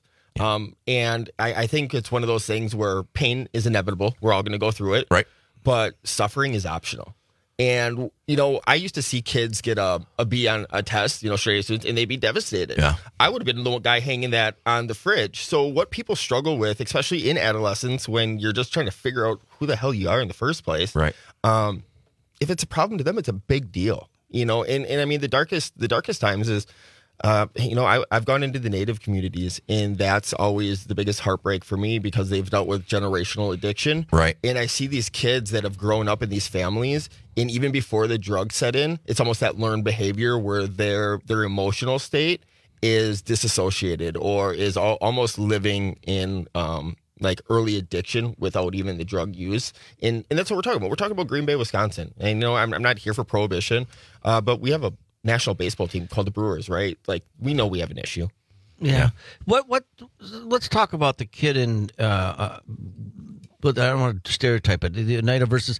And I think it's one of those things where pain is inevitable. We're all going to go through it. Right. But suffering is optional. And, I used to see kids get a B on a test, straight A students, and they'd be devastated. Yeah. I would have been the guy hanging that on the fridge. So what people struggle with, especially in adolescence, when you're just trying to figure out who the hell you are in the first place. Right. If it's a problem to them, it's a big deal. And I mean, the darkest times is, I've gone into the Native communities, and that's always the biggest heartbreak for me because they've dealt with generational addiction. Right. And I see these kids that have grown up in these families, and even before the drugs set in, it's almost that learned behavior where their emotional state is disassociated or is almost living in like early addiction without even the drug use. And that's what we're talking about. We're talking about Green Bay, Wisconsin. And I'm not here for prohibition, but we have a national baseball team called the Brewers, right? Like, we know we have an issue. Yeah. What? Let's talk about the kid in. But I don't want to stereotype it. The Oneida versus.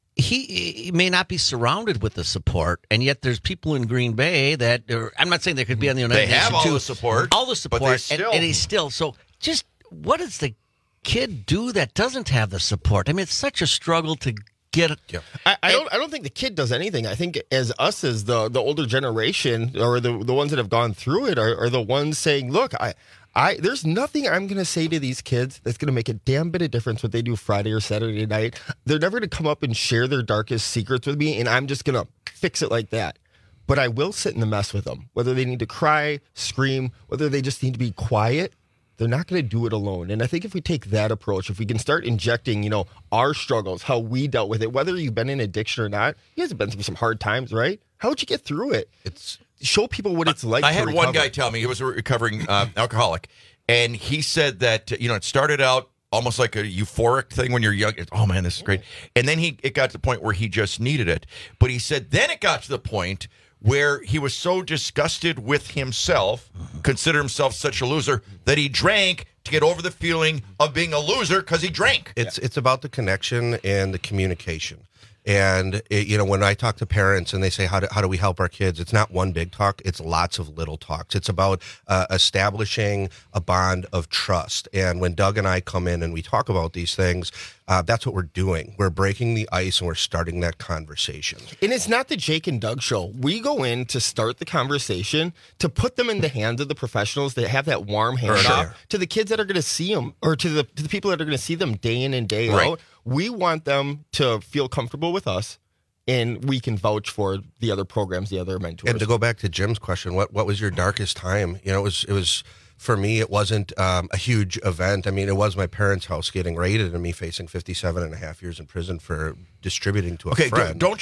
He may not be surrounded with the support, and yet there's people in Green Bay that I'm not saying they could be on the Oneida. They have all the support, but and he's still. So, just what does the kid do that doesn't have the support? I mean, it's such a struggle to get it. Yeah. I don't think the kid does anything. I think as the older generation or the ones that have gone through it are the ones saying, look, there's nothing I'm going to say to these kids that's going to make a damn bit of difference what they do Friday or Saturday night. They're never going to come up and share their darkest secrets with me, and I'm just going to fix it like that. But I will sit in the mess with them, whether they need to cry, scream, whether they just need to be quiet. They're not going to do it alone. And I think if we take that approach, if we can start injecting, our struggles, how we dealt with it, whether you've been in addiction or not, you guys have been through some hard times, right? How would you get through it? Show people what it's like. I had one guy tell me, he was a recovering alcoholic, and he said that, it started out almost like a euphoric thing when you're young. Oh, man, this is great. And then it got to the point where he just needed it. But he said then it got to the point where he was so disgusted with himself, considered himself such a loser, that he drank to get over the feeling of being a loser because he drank. It's about the connection and the communication. And, when I talk to parents and they say, how do we help our kids? It's not one big talk. It's lots of little talks. It's about establishing a bond of trust. And when Doug and I come in and we talk about these things, that's what we're doing. We're breaking the ice and we're starting that conversation. And it's not the Jake and Doug show. We go in to start the conversation, to put them in the hands of the professionals that have that warm handoff to the kids that are going to see them, or to the people that are going to see them day in and day out. We want them to feel comfortable with us, and we can vouch for the other programs, the other mentors. And to go back to Jim's question, what was your darkest time? It was for me, it wasn't a huge event. I mean, it was my parents' house getting raided and me facing 57 and a half years in prison for distributing to a friend. Don't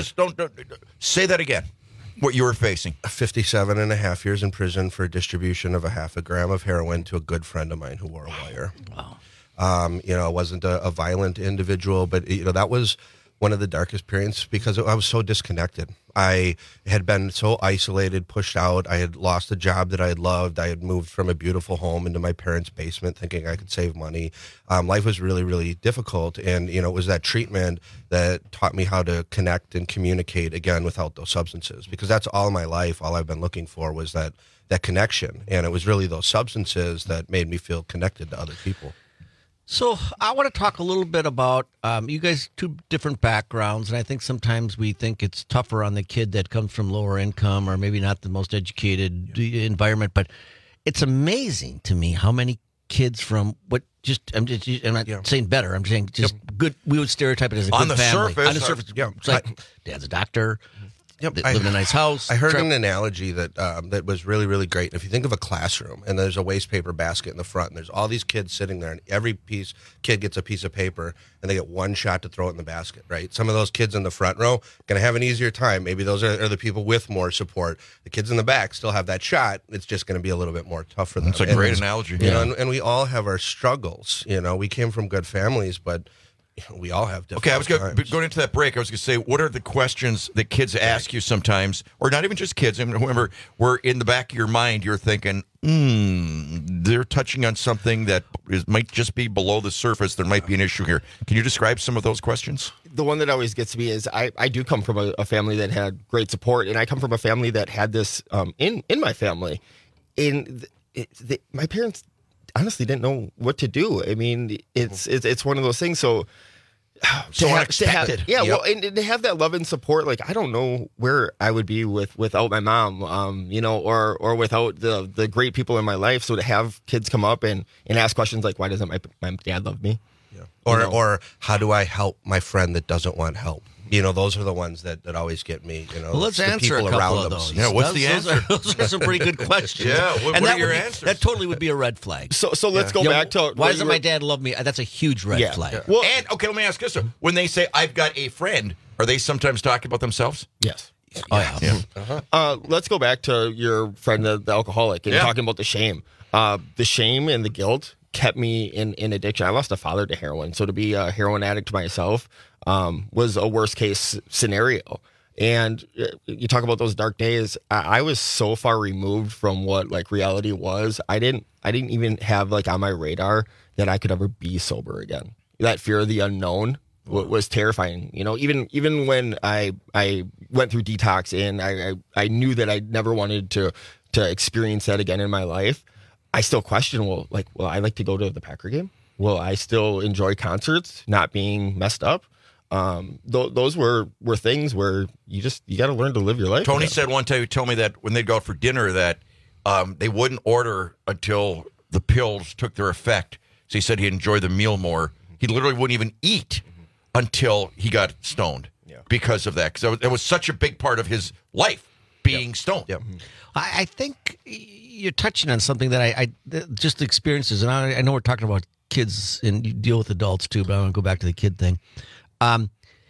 say that again. What you were facing? 57 and a half years in prison for distribution of a half a gram of heroin to a good friend of mine who wore a wire. Wow. I wasn't a violent individual, but that was one of the darkest periods because I was so disconnected. I had been so isolated, pushed out. I had lost a job that I had loved. I had moved from a beautiful home into my parents' basement thinking I could save money. Life was really, really difficult. And, it was that treatment that taught me how to connect and communicate again without those substances, because that's all my life. All I've been looking for was that connection. And it was really those substances that made me feel connected to other people. So I want to talk a little bit about you guys, two different backgrounds, and I think sometimes we think it's tougher on the kid that comes from lower income or maybe not the most educated environment, but it's amazing to me how many kids from I'm not saying better, I'm saying just good, we would stereotype it as a good family. On the surface, it's like dad's a doctor. Yep, They live in a nice house. I heard an analogy that was really, really great. If you think of a classroom and there's a waste paper basket in the front and there's all these kids sitting there and every kid gets a piece of paper and they get one shot to throw it in the basket, right? Some of those kids in the front row going to have an easier time. Maybe those are the people with more support. The kids in the back still have that shot. It's just going to be a little bit more tough for them. That's a great analogy. And we all have our struggles. We came from good families, but we all have different times. Going into that break, I was going to say, what are the questions that kids ask you sometimes, or not even just kids? I mean, remember, we're in the back of your mind, you're thinking, they're touching on something that might just be below the surface. There might be an issue here. Can you describe some of those questions? The one that always gets me is I do come from a family that had great support, and I come from a family that had this in my family. My parents honestly didn't know what to do. I mean, it's one of those things. So unexpected. Well, and to have that love and support, like I don't know where I would be without my mom, or without the great people in my life. So to have kids come up and ask questions like, why doesn't my dad love me? Yeah. Or how do I help my friend that doesn't want help? Those are the ones that always get me. Well, let's answer a couple of those. What's the answer? Those are some pretty good questions. What are your answers? That totally would be a red flag. So let's go back to why doesn't my dad love me? That's a huge red flag. Yeah. Well, let me ask this: when they say "I've got a friend," are they sometimes talking about themselves? Yes. Oh yeah. Let's go back to your friend, the alcoholic, and talking about the shame. The shame and the guilt kept me in addiction. I lost a father to heroin, so to be a heroin addict myself was a worst case scenario. And you talk about those dark days. I was so far removed from what like reality was. I didn't even have like on my radar that I could ever be sober again. That fear of the unknown was terrifying. Even when I went through detox and I knew that I never wanted to experience that again in my life. I still question, will I like to go to the Packer game? Will I still enjoy concerts, not being messed up? Those were things where you got to learn to live your life. Tony said one time, he told me that when they'd go out for dinner that they wouldn't order until the pills took their effect. So he said he'd enjoy the meal more. He literally wouldn't even eat until he got stoned because of that. Because it was such a big part of his life, being stoned. Yep. I think you're touching on something that I just experiences, and I know we're talking about kids and you deal with adults too, but I want to go back to the kid thing. So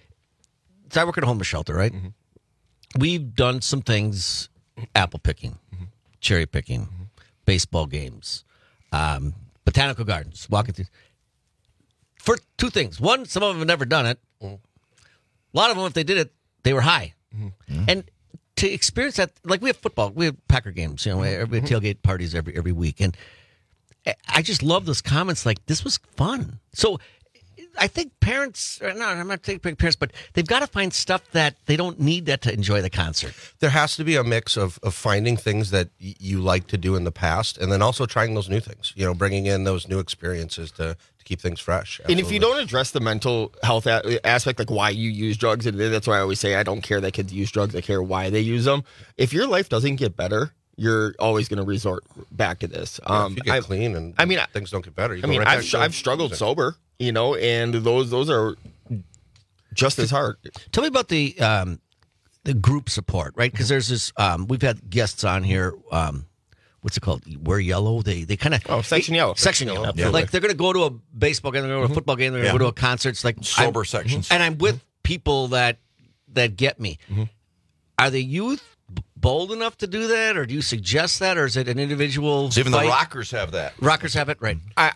I work at a homeless shelter, right? Mm-hmm. We've done some things, apple picking, cherry picking, baseball games, botanical gardens, walking through. For two things. One, some of them have never done it. A lot of them, if they did it, they were high. And to experience that, like we have football, we have Packer games, we have tailgate parties every week. And I just love those comments like, this was fun. So I think parents, no, I'm not saying parents, but they've got to find stuff that they don't need that to enjoy the concert. There has to be a mix of finding things that you like to do in the past and then also trying those new things, bringing in those new experiences to keep things fresh. Absolutely. And if you don't address the mental health aspect, like why you use drugs, and that's why I always say I don't care that kids use drugs, I care why they use them. If your life doesn't get better, you're always going to resort back to this. If you get clean and things don't get better. I've struggled sober, and those are just as hard. Tell me about the group support, right? Because there's this. We've had guests on here. What's it called? Wear Yellow. They kind of Section Yellow. Section Yellow. Yeah. Like they're going to go to a baseball game, they're going to go to a football game, they're going to go to a concert. It's like sober sections, and I'm with people that get me. Are the youth bold enough to do that, or do you suggest that, or is it an individual? So even fight? the rockers have that. Rockers have it, right?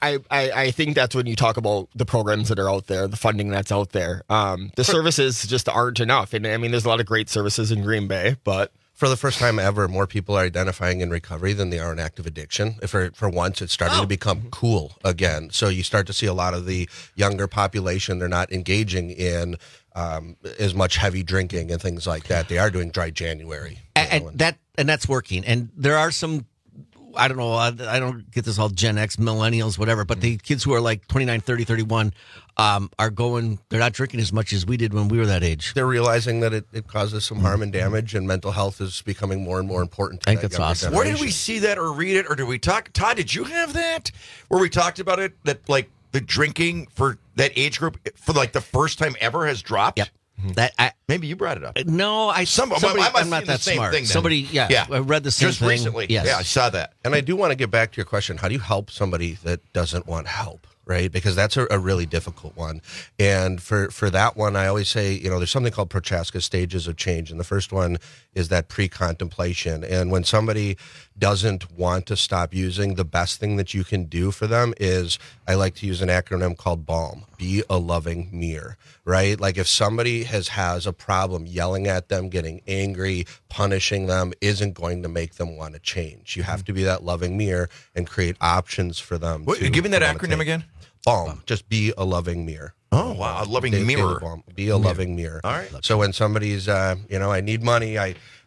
I think that's when you talk about the programs that are out there, the funding that's out there. The services just aren't enough. And I mean, there's a lot of great services in Green Bay, but for the first time ever, more people are identifying in recovery than they are in active addiction. For once, it's starting to become cool again. So you start to see a lot of the younger population, they're not engaging in as much heavy drinking and things like that. They are doing dry January. And that's working. And there are some, I don't know, I don't get this all Gen X, millennials, whatever, but the kids who are like 29, 30, 31 are going, they're not drinking as much as we did when we were that age. They're realizing that it causes some harm and damage, and mental health is becoming more and more important to I think that's awesome. Where did we see that or read it, or did we talk? Todd, did you have that? Where we talked about it, that like the drinking for that age group for like the first time ever has dropped? Yep. That maybe you brought it up. No, I I'm not that smart. Somebody, I read the same just thing. recently. Yes. Yeah, I saw that. And I do want to get back to your question. How do you help somebody that doesn't want help? Right? Because that's a really difficult one. And for that one, I always say, there's something called Prochaska stages of change. And the first one is that pre-contemplation. And when somebody doesn't want to stop using, the best thing that you can do for them is, I like to use an acronym called BALM, be a loving mirror, right? Like if somebody has a problem, yelling at them, getting angry, punishing them isn't going to make them want to change. You have to be that loving mirror and create options for them. Give me that acronym again. BALM, just be a loving mirror. Oh, wow. A loving mirror. Be a loving mirror. All right. So when somebody's, I need money,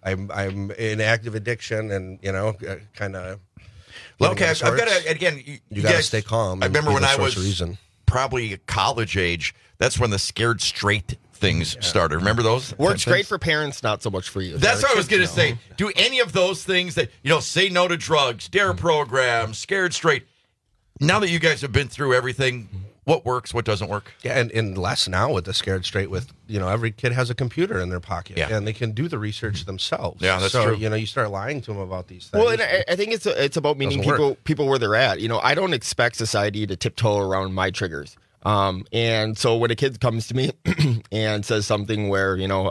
I'm in active addiction and, kind of. Well, okay, I've got to, again, you got to stay calm. I remember when I was reason. Probably college age, that's when the scared straight things started. Remember those? Works great for parents, not so much for you. That's what I was going to say. Do any of those things that, say no to drugs, DARE program, scared straight, now that you guys have been through everything, what works, what doesn't work? Yeah, and less now with the scared straight with, every kid has a computer in their pocket and they can do the research themselves. Yeah, that's true. You start lying to them about these things. Well, and I think it's about meeting people where they're at. I don't expect society to tiptoe around my triggers. And so when a kid comes to me and says something where,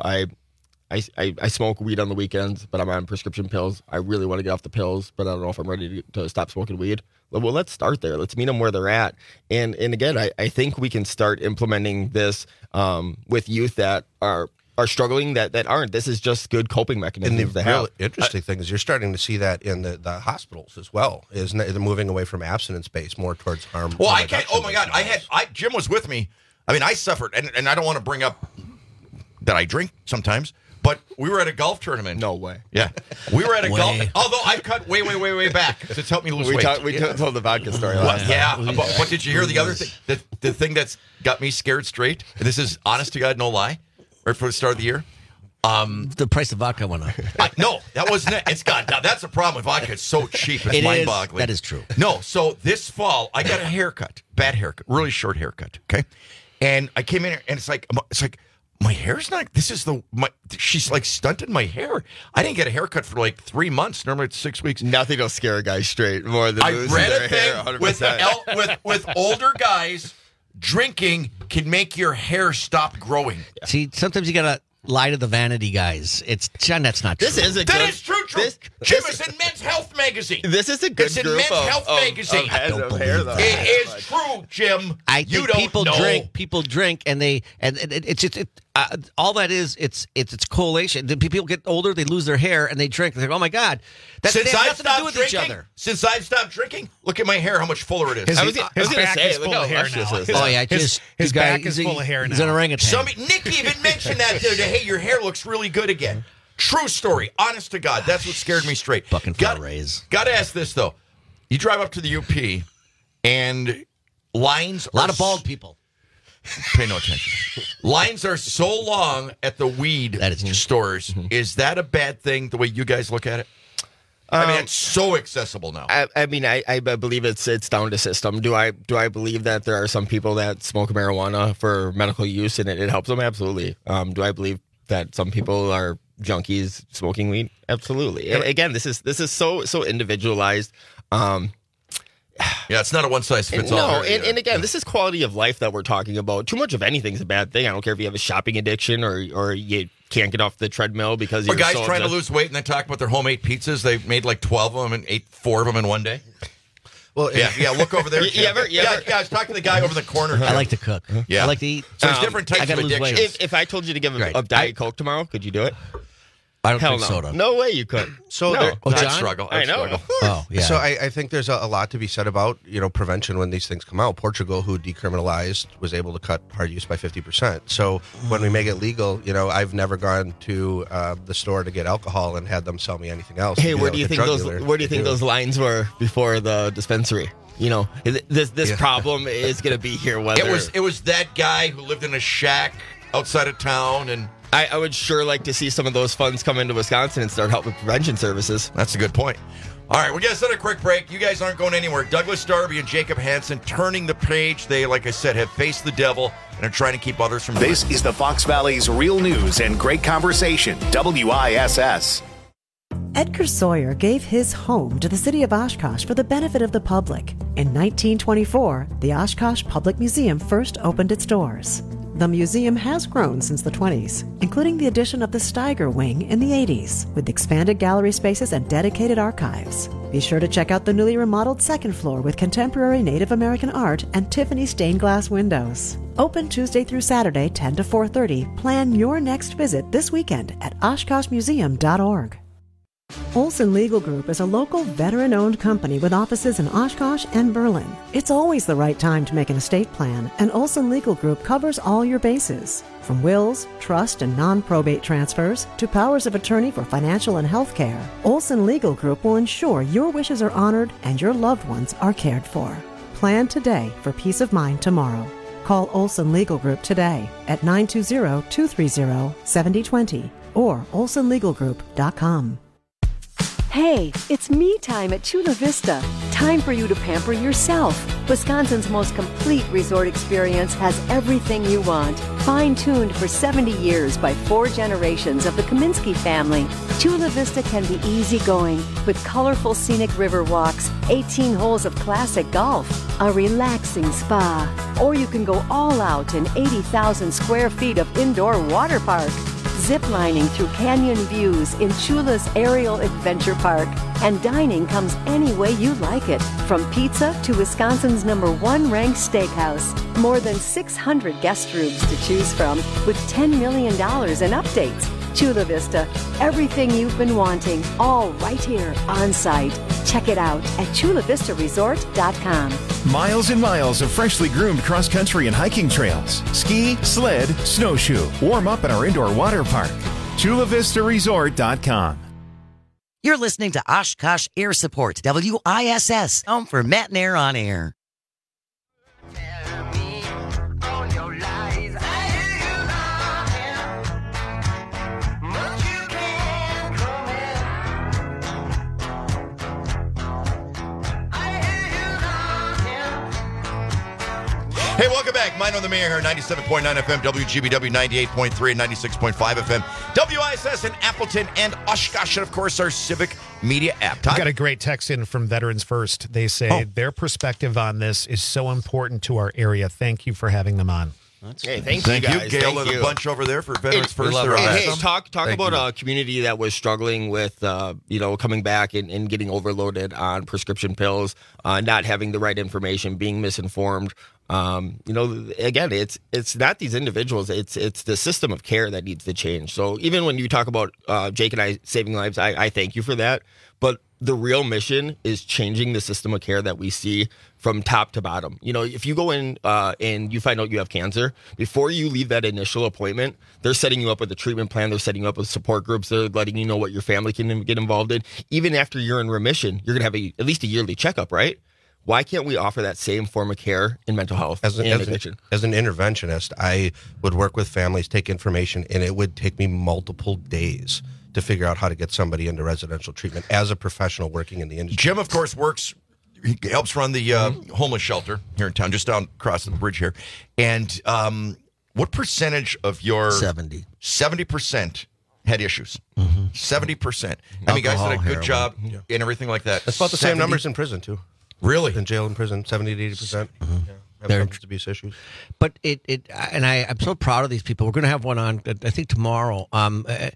I smoke weed on the weekends, but I'm on prescription pills. I really want to get off the pills, but I don't know if I'm ready to stop smoking weed. Well, let's start there. Let's meet them where they're at. And again, I think we can start implementing this with youth that are struggling, that aren't. This is just good coping mechanisms. And the real interesting thing is you're starting to see that in the hospitals as well. They're moving away from abstinence based more towards harm. Well, I can't. Oh my God, Jim was with me. I mean, I suffered, and I don't want to bring up that I drink sometimes. But we were at a golf tournament. No way. Yeah. We were at a golf. Although I cut way back to help me lose weight. We told the vodka story last time. Yeah. But did you hear the other thing? The thing that's got me scared straight, and this is honest to God, no lie, right for the start of the year. The price of vodka went up. No, that wasn't it. It's gone down. That's the problem with vodka. It's so cheap. It's mind-boggling. That is true. No, so this fall, I got a haircut. Bad haircut. Really short haircut. Okay. And I came in here, and it's like, my hair's not. She's like stunted my hair. I didn't get a haircut for like 3 months. Normally it's 6 weeks. Nothing will scare a guy straight more than I losing read their a hair. thing with older guys, drinking can make your hair stop growing. See, sometimes you gotta lie to the vanity guys. John, that's not true. That is true. Jim is in Men's Health magazine. This is a good It's in group Men's Health magazine. It is true, Jim. I think you don't people know. People drink, and all that is. It's correlation. People get older, they lose their hair, and they drink. They're like, oh my God, they have nothing to do with each other. Since I've stopped drinking, look at my hair, how much fuller it is. His back is full of hair now. Oh yeah, his back is full of hair now. He's an orangutan. Nick even mentioned that the other day. Hey, your hair looks really good again. True story. Honest to God, that's what scared me straight. Fucking raise. Got to ask this though. You drive up to the UP, and lines. A lot of bald people. Pay no attention. Lines are so long at the weed stores. Is that a bad thing? The way you guys look at it? I mean, it's so accessible now. I believe it's down to system. Do I believe that there are some people that smoke marijuana for medical use and it helps them? Absolutely. Do I believe that some people are junkies smoking weed? Absolutely. And again, this is so individualized. Yeah, it's not a one-size-fits-all. No, and again, this is quality of life that we're talking about. Too much of anything is a bad thing. I don't care if you have a shopping addiction or you can't get off the treadmill because Or you're guys so trying to upset. lose weight and they talk about their homemade pizzas. They made like 12 of them and ate 4 of them in one day. Well, yeah, look over there. You ever- I was talking to the guy over the corner. I like to cook. Yeah. I like to eat. So there's different types I of gotta lose addictions. weight. If I told you to give a Diet Coke tomorrow, could you do it? I don't Hell drink no. soda. No way you could. So no. there- I'd struggle. I know. Oh, yeah. So I think there's a lot to be said about prevention when these things come out. Portugal, who decriminalized, was able to cut hard use by 50%. So when we make it legal, I've never gone to the store to get alcohol and had them sell me anything else. Hey, Do where that do you with a think drug those? dealer. Where do you think They those lines were before the dispensary? This Yeah. problem is going to be here. Whether It was that guy who lived in a shack outside of town, and I would sure like to see some of those funds come into Wisconsin and start helping prevention services. that's a good point. All right, we're going to set a quick break. You guys aren't going anywhere. Douglas Darby and Jacob Hansen turning the page. They, like I said, have faced the devil and are trying to keep others from doing This it. is the Fox Valley's real news and great conversation. WISS. Edgar Sawyer gave his home to the city of Oshkosh for the benefit of the public. In 1924, the Oshkosh Public Museum first opened its doors. The museum has grown since the 20s, including the addition of the Steiger Wing in the 80s, with expanded gallery spaces and dedicated archives. Be sure to check out the newly remodeled second floor with contemporary Native American art and Tiffany stained glass windows. Open Tuesday through Saturday, 10 to 4:30. Plan your next visit this weekend at OshkoshMuseum.org. Olson Legal Group is a local veteran-owned company with offices in Oshkosh and Berlin. It's always the right time to make an estate plan, and Olson Legal Group covers all your bases. From wills, trust, and non-probate transfers to powers of attorney for financial and health care, Olson Legal Group will ensure your wishes are honored and your loved ones are cared for. Plan today for peace of mind tomorrow. Call Olson Legal Group today at 920-230-7020 or olsonlegalgroup.com. Hey, it's me time at Chula Vista. Time for you to pamper yourself. Wisconsin's most complete resort experience has everything you want. Fine-tuned for 70 years by 4 generations of the Kaminsky family, Chula Vista can be easygoing with colorful scenic river walks, 18 holes of classic golf, a relaxing spa, or you can go all out in 80,000 square feet of indoor water park. Ziplining through canyon views in Chula's Aerial Adventure Park. And dining comes any way you like it, from pizza to Wisconsin's #1 ranked steakhouse. More than 600 guest rooms to choose from, with $10 million in updates. Chula Vista, everything you've been wanting, all right here on site. Check it out at chulavistaresort.com. Miles and miles of freshly groomed cross-country and hiking trails. Ski, sled, snowshoe. Warm up at our indoor water park. chulavistaresort.com. You're listening to Oshkosh Air Support, WISS, home for Matt and Air on air. Hey, welcome back. Mine on the Mayor here, 97.9 FM, WGBW 98.3 and 96.5 FM, WISS in Appleton and Oshkosh, and of course our Civic Media app. I got a great text in from Veterans First. They say their perspective on this is so important to our area. Thank you for having them on. Hey, thank you, guys. Gail, Thank and you. a bunch over there for Veterans First. Hey, talk Thank about you. a community that was struggling with, coming back and getting overloaded on prescription pills, not having the right information, being misinformed. Again, it's not these individuals. It's the system of care that needs to change. So even when you talk about Jake and I saving lives, I thank you for that. But the real mission is changing the system of care that we see from top to bottom. If you go in and you find out you have cancer, before you leave that initial appointment, they're setting you up with a treatment plan. They're setting you up with support groups. They're letting you know what your family can get involved in. Even after you're in remission, you're going to have at least a yearly checkup, right? Why can't we offer that same form of care in mental health As an interventionist, I would work with families, take information, and it would take me multiple days to figure out how to get somebody into residential treatment as a professional working in the industry. Jim, of course, he helps run the homeless shelter here in town, just down across the bridge here. And what percentage of your 70% had issues? 70%. I mean, guys did a good job and everything like that. That's about the same numbers in prison, too. Really? In jail and prison, 70 to 80%. have substance abuse issues. But I'm so proud of these people. We're going to have one on, I think, tomorrow. But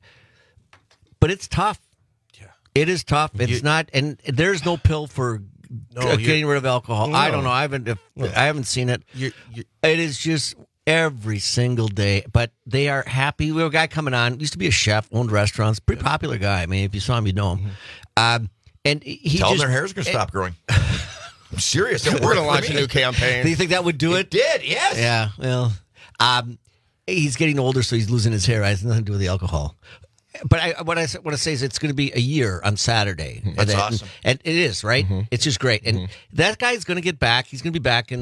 it's tough. Yeah. It is tough. It's not, and there's no pill for getting rid of alcohol. No. I don't know. I haven't seen it. It is just every single day. But they are happy. We have a guy coming on. Used to be a chef, owned restaurants. Pretty popular guy. I mean, if you saw him, you'd know him. And he tell them their hair's going to stop growing. I'm serious. We're going to launch a new campaign. Do you think that would do it? It did, yes. Yeah, well, he's getting older, so he's losing his hair. It has nothing to do with the alcohol. But what I want to say is it's going to be a year on Saturday. That's awesome. And it is, right? Mm-hmm. It's just great. And that guy's going to get back. He's going to be back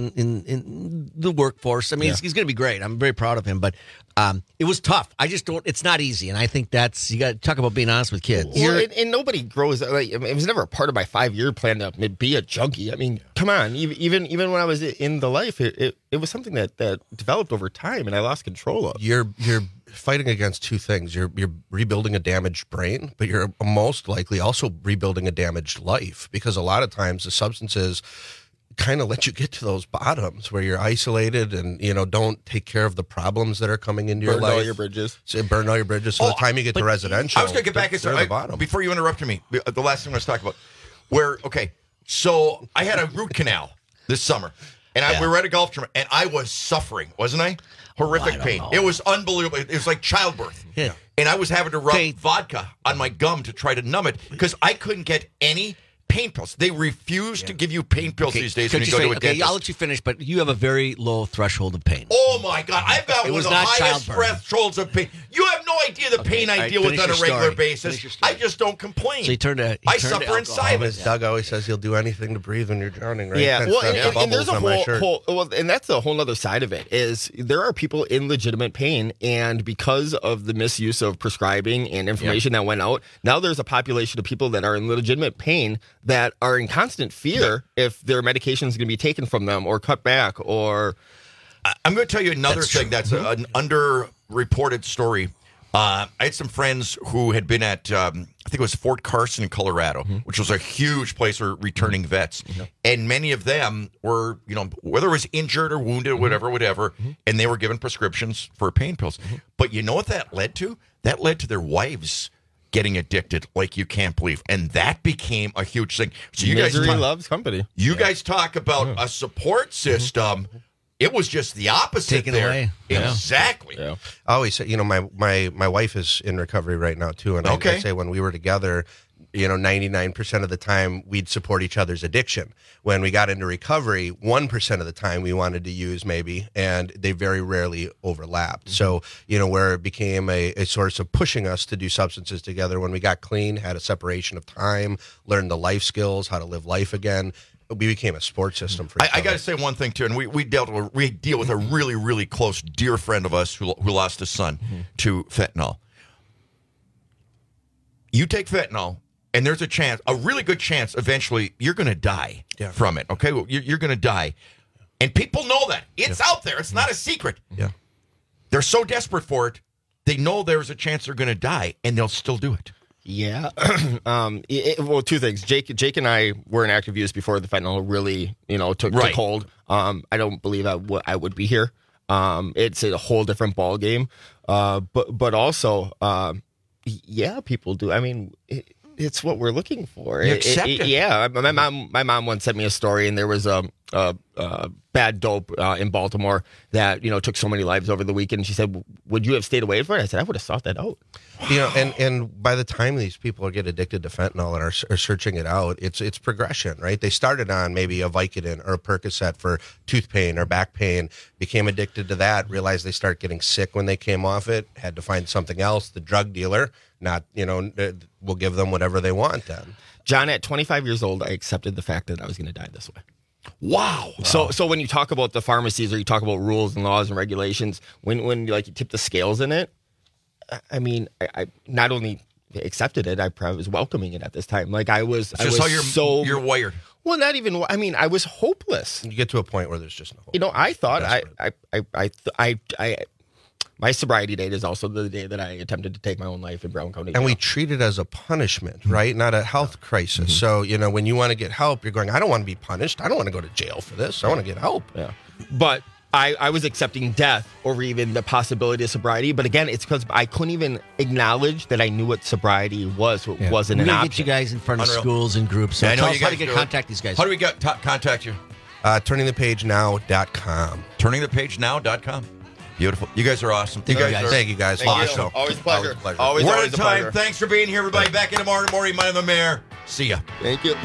in the workforce. I mean, he's going to be great. I'm very proud of him. But it was tough. It's not easy. And I think you got to talk about being honest with kids. Well, and nobody grows. Like, it was never a part of my 5-year plan to be a junkie. I mean, come on. Even when I was in the life, it was something that developed over time, and I lost control of. You're fighting against two things. You're rebuilding a damaged brain, but you're most likely also rebuilding a damaged life, because a lot of times the substances kind of let you get to those bottoms where you're isolated and don't take care of the problems that are coming into your life. Burn all your bridges. Burn all your bridges. So the time you get to residential, I was going to get back to the bottom. Before you interrupted me, the last thing I was talking about, so I had a root canal this summer, and we were at a golf tournament, and I was suffering, wasn't I? Horrific pain. It was unbelievable. It was like childbirth. Yeah. And I was having to rub vodka on my gum to try to numb it because I couldn't get any pain pills. They refuse to give you pain pills these days when you go to a dentist. I'll let you finish, but you have a very low threshold of pain. Oh, my God. I've got one of the highest thresholds of pain. You have no idea the pain I deal with on a regular basis. I just don't complain. So I suffer in silence. Doug always says he'll do anything to breathe when you're drowning, right? Yeah, and there's a whole and that's the whole other side of it, is there are people in legitimate pain, and because of the misuse of prescribing and information that went out, now there's a population of people that are in legitimate pain that are in constant fear if their medication is going to be taken from them or cut back. Or I'm going to tell you another thing that's an underreported story. I had some friends who had been at, I think it was Fort Carson in Colorado, which was a huge place for returning vets. And many of them were, whether it was injured or wounded or whatever, and they were given prescriptions for pain pills. But you know what that led to? That led to their wives getting addicted like you can't believe. And that became a huge thing. So you Misery loves company. You guys talk about a support system. It was just the opposite. Taken away. Exactly. Yeah. I always say, my wife is in recovery right now too. And I say when we were together, 99% of the time we'd support each other's addiction. When we got into recovery, 1% of the time we wanted to use maybe, and they very rarely overlapped. So, where it became a source of pushing us to do substances together, when we got clean, had a separation of time, learned the life skills, how to live life again, we became a support system for each other. I got to say one thing too, and we deal with a really, really close, dear friend of us who lost his son to fentanyl. You take fentanyl, and there's a really good chance, eventually you're going to die from it. Okay, you're going to die, and people know that it's out there. It's not a secret. Yeah, they're so desperate for it, they know there's a chance they're going to die, and they'll still do it. Yeah. Well, two things. Jake and I were in active use before the fentanyl really, took hold. I don't believe I would be here. It's a whole different ball game. But also, people do. I mean, it's what we're looking for. You accept it. Yeah. My mom once sent me a story, and there was a bad dope in Baltimore that took so many lives over the weekend. She said, "Would you have stayed away from it?" I said, "I would have sought that out." And by the time these people get addicted to fentanyl and are searching it out, it's progression, right? They started on maybe a Vicodin or a Percocet for tooth pain or back pain, became addicted to that, realized they start getting sick when they came off it, had to find something else. The drug dealer, will give them whatever they want then. John, at 25 years old, I accepted the fact that I was going to die this way. Wow. So when you talk about the pharmacies or you talk about rules and laws and regulations, when you tip the scales in it, I mean, I not only accepted it, I probably was welcoming it at this time. Like It's just how you're wired. Well, not even. I mean, I was hopeless. You get to a point where there's just no hope. I thought my sobriety date is also the day that I attempted to take my own life in Brown County jail. And we treat it as a punishment, right? Not a health crisis. So, when you want to get help, you're going, I don't want to be punished. I don't want to go to jail for this. I want to get help. Yeah. But I was accepting death over even the possibility of sobriety. But again, it's because I couldn't even acknowledge that I knew what sobriety was. So it wasn't an option. Get you guys in front of schools and groups. So tell us how to contact these guys. How do we contact you? TurningThePageNow.com. TurningThePageNow.com. Beautiful. You guys are awesome. Thank you guys. Awesome. Always a pleasure. Always We're out of time. Thanks for being here, everybody. Back in tomorrow morning. Mind the Mayor. See ya. Thank you.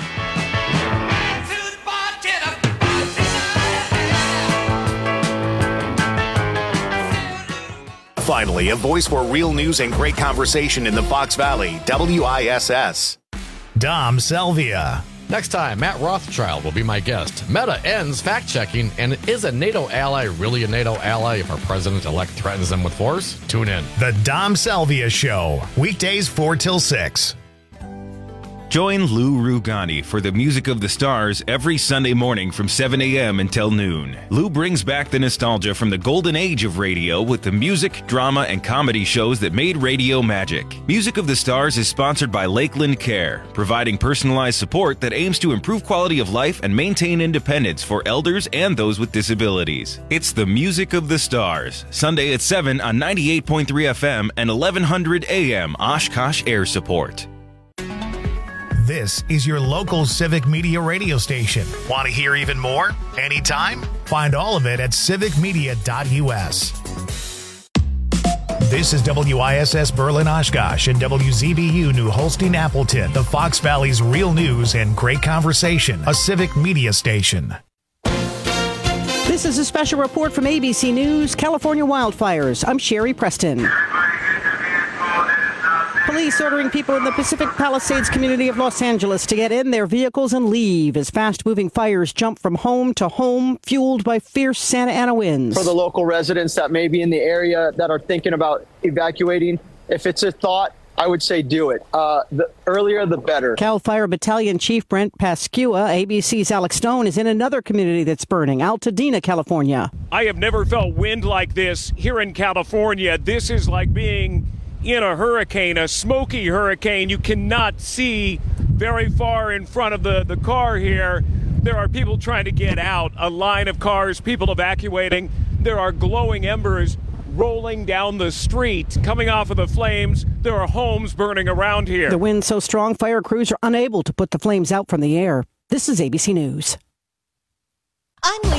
Finally, a voice for real news and great conversation in the Fox Valley. WISS. Dom Selvia. Next time, Matt Rothschild will be my guest. Meta ends fact-checking, and is a NATO ally really a NATO ally if our president-elect threatens them with force? Tune in. The Dom Selvia Show. Weekdays 4 till 6. Join Lou Rugani for the Music of the Stars every Sunday morning from 7 a.m. until noon. Lou brings back the nostalgia from the golden age of radio with the music, drama, and comedy shows that made radio magic. Music of the Stars is sponsored by Lakeland Care, providing personalized support that aims to improve quality of life and maintain independence for elders and those with disabilities. It's the Music of the Stars, Sunday at 7 on 98.3 FM and 1100 AM Oshkosh Air Support. This is your local Civic Media radio station. Want to hear even more? Anytime? Find all of it at civicmedia.us. This is WISS Berlin Oshkosh and WZBU New Holstein Appleton, the Fox Valley's real news and great conversation, a Civic Media station. This is a special report from ABC News, California wildfires. I'm Sherry Preston. Police ordering people in the Pacific Palisades community of Los Angeles to get in their vehicles and leave as fast-moving fires jump from home to home, fueled by fierce Santa Ana winds. For the local residents that may be in the area that are thinking about evacuating, if it's a thought, I would say do it. The earlier, the better. Cal Fire Battalion Chief Brent Pascua, ABC's Alex Stone, is in another community that's burning, Altadena, California. I have never felt wind like this here in California. This is like being in a hurricane, a smoky hurricane. You cannot see very far in front of the car here. There are people trying to get out, a line of cars, people evacuating. There are glowing embers rolling down the street, coming off of the flames. There are homes burning around here. The wind's so strong, fire crews are unable to put the flames out from the air. This is ABC News.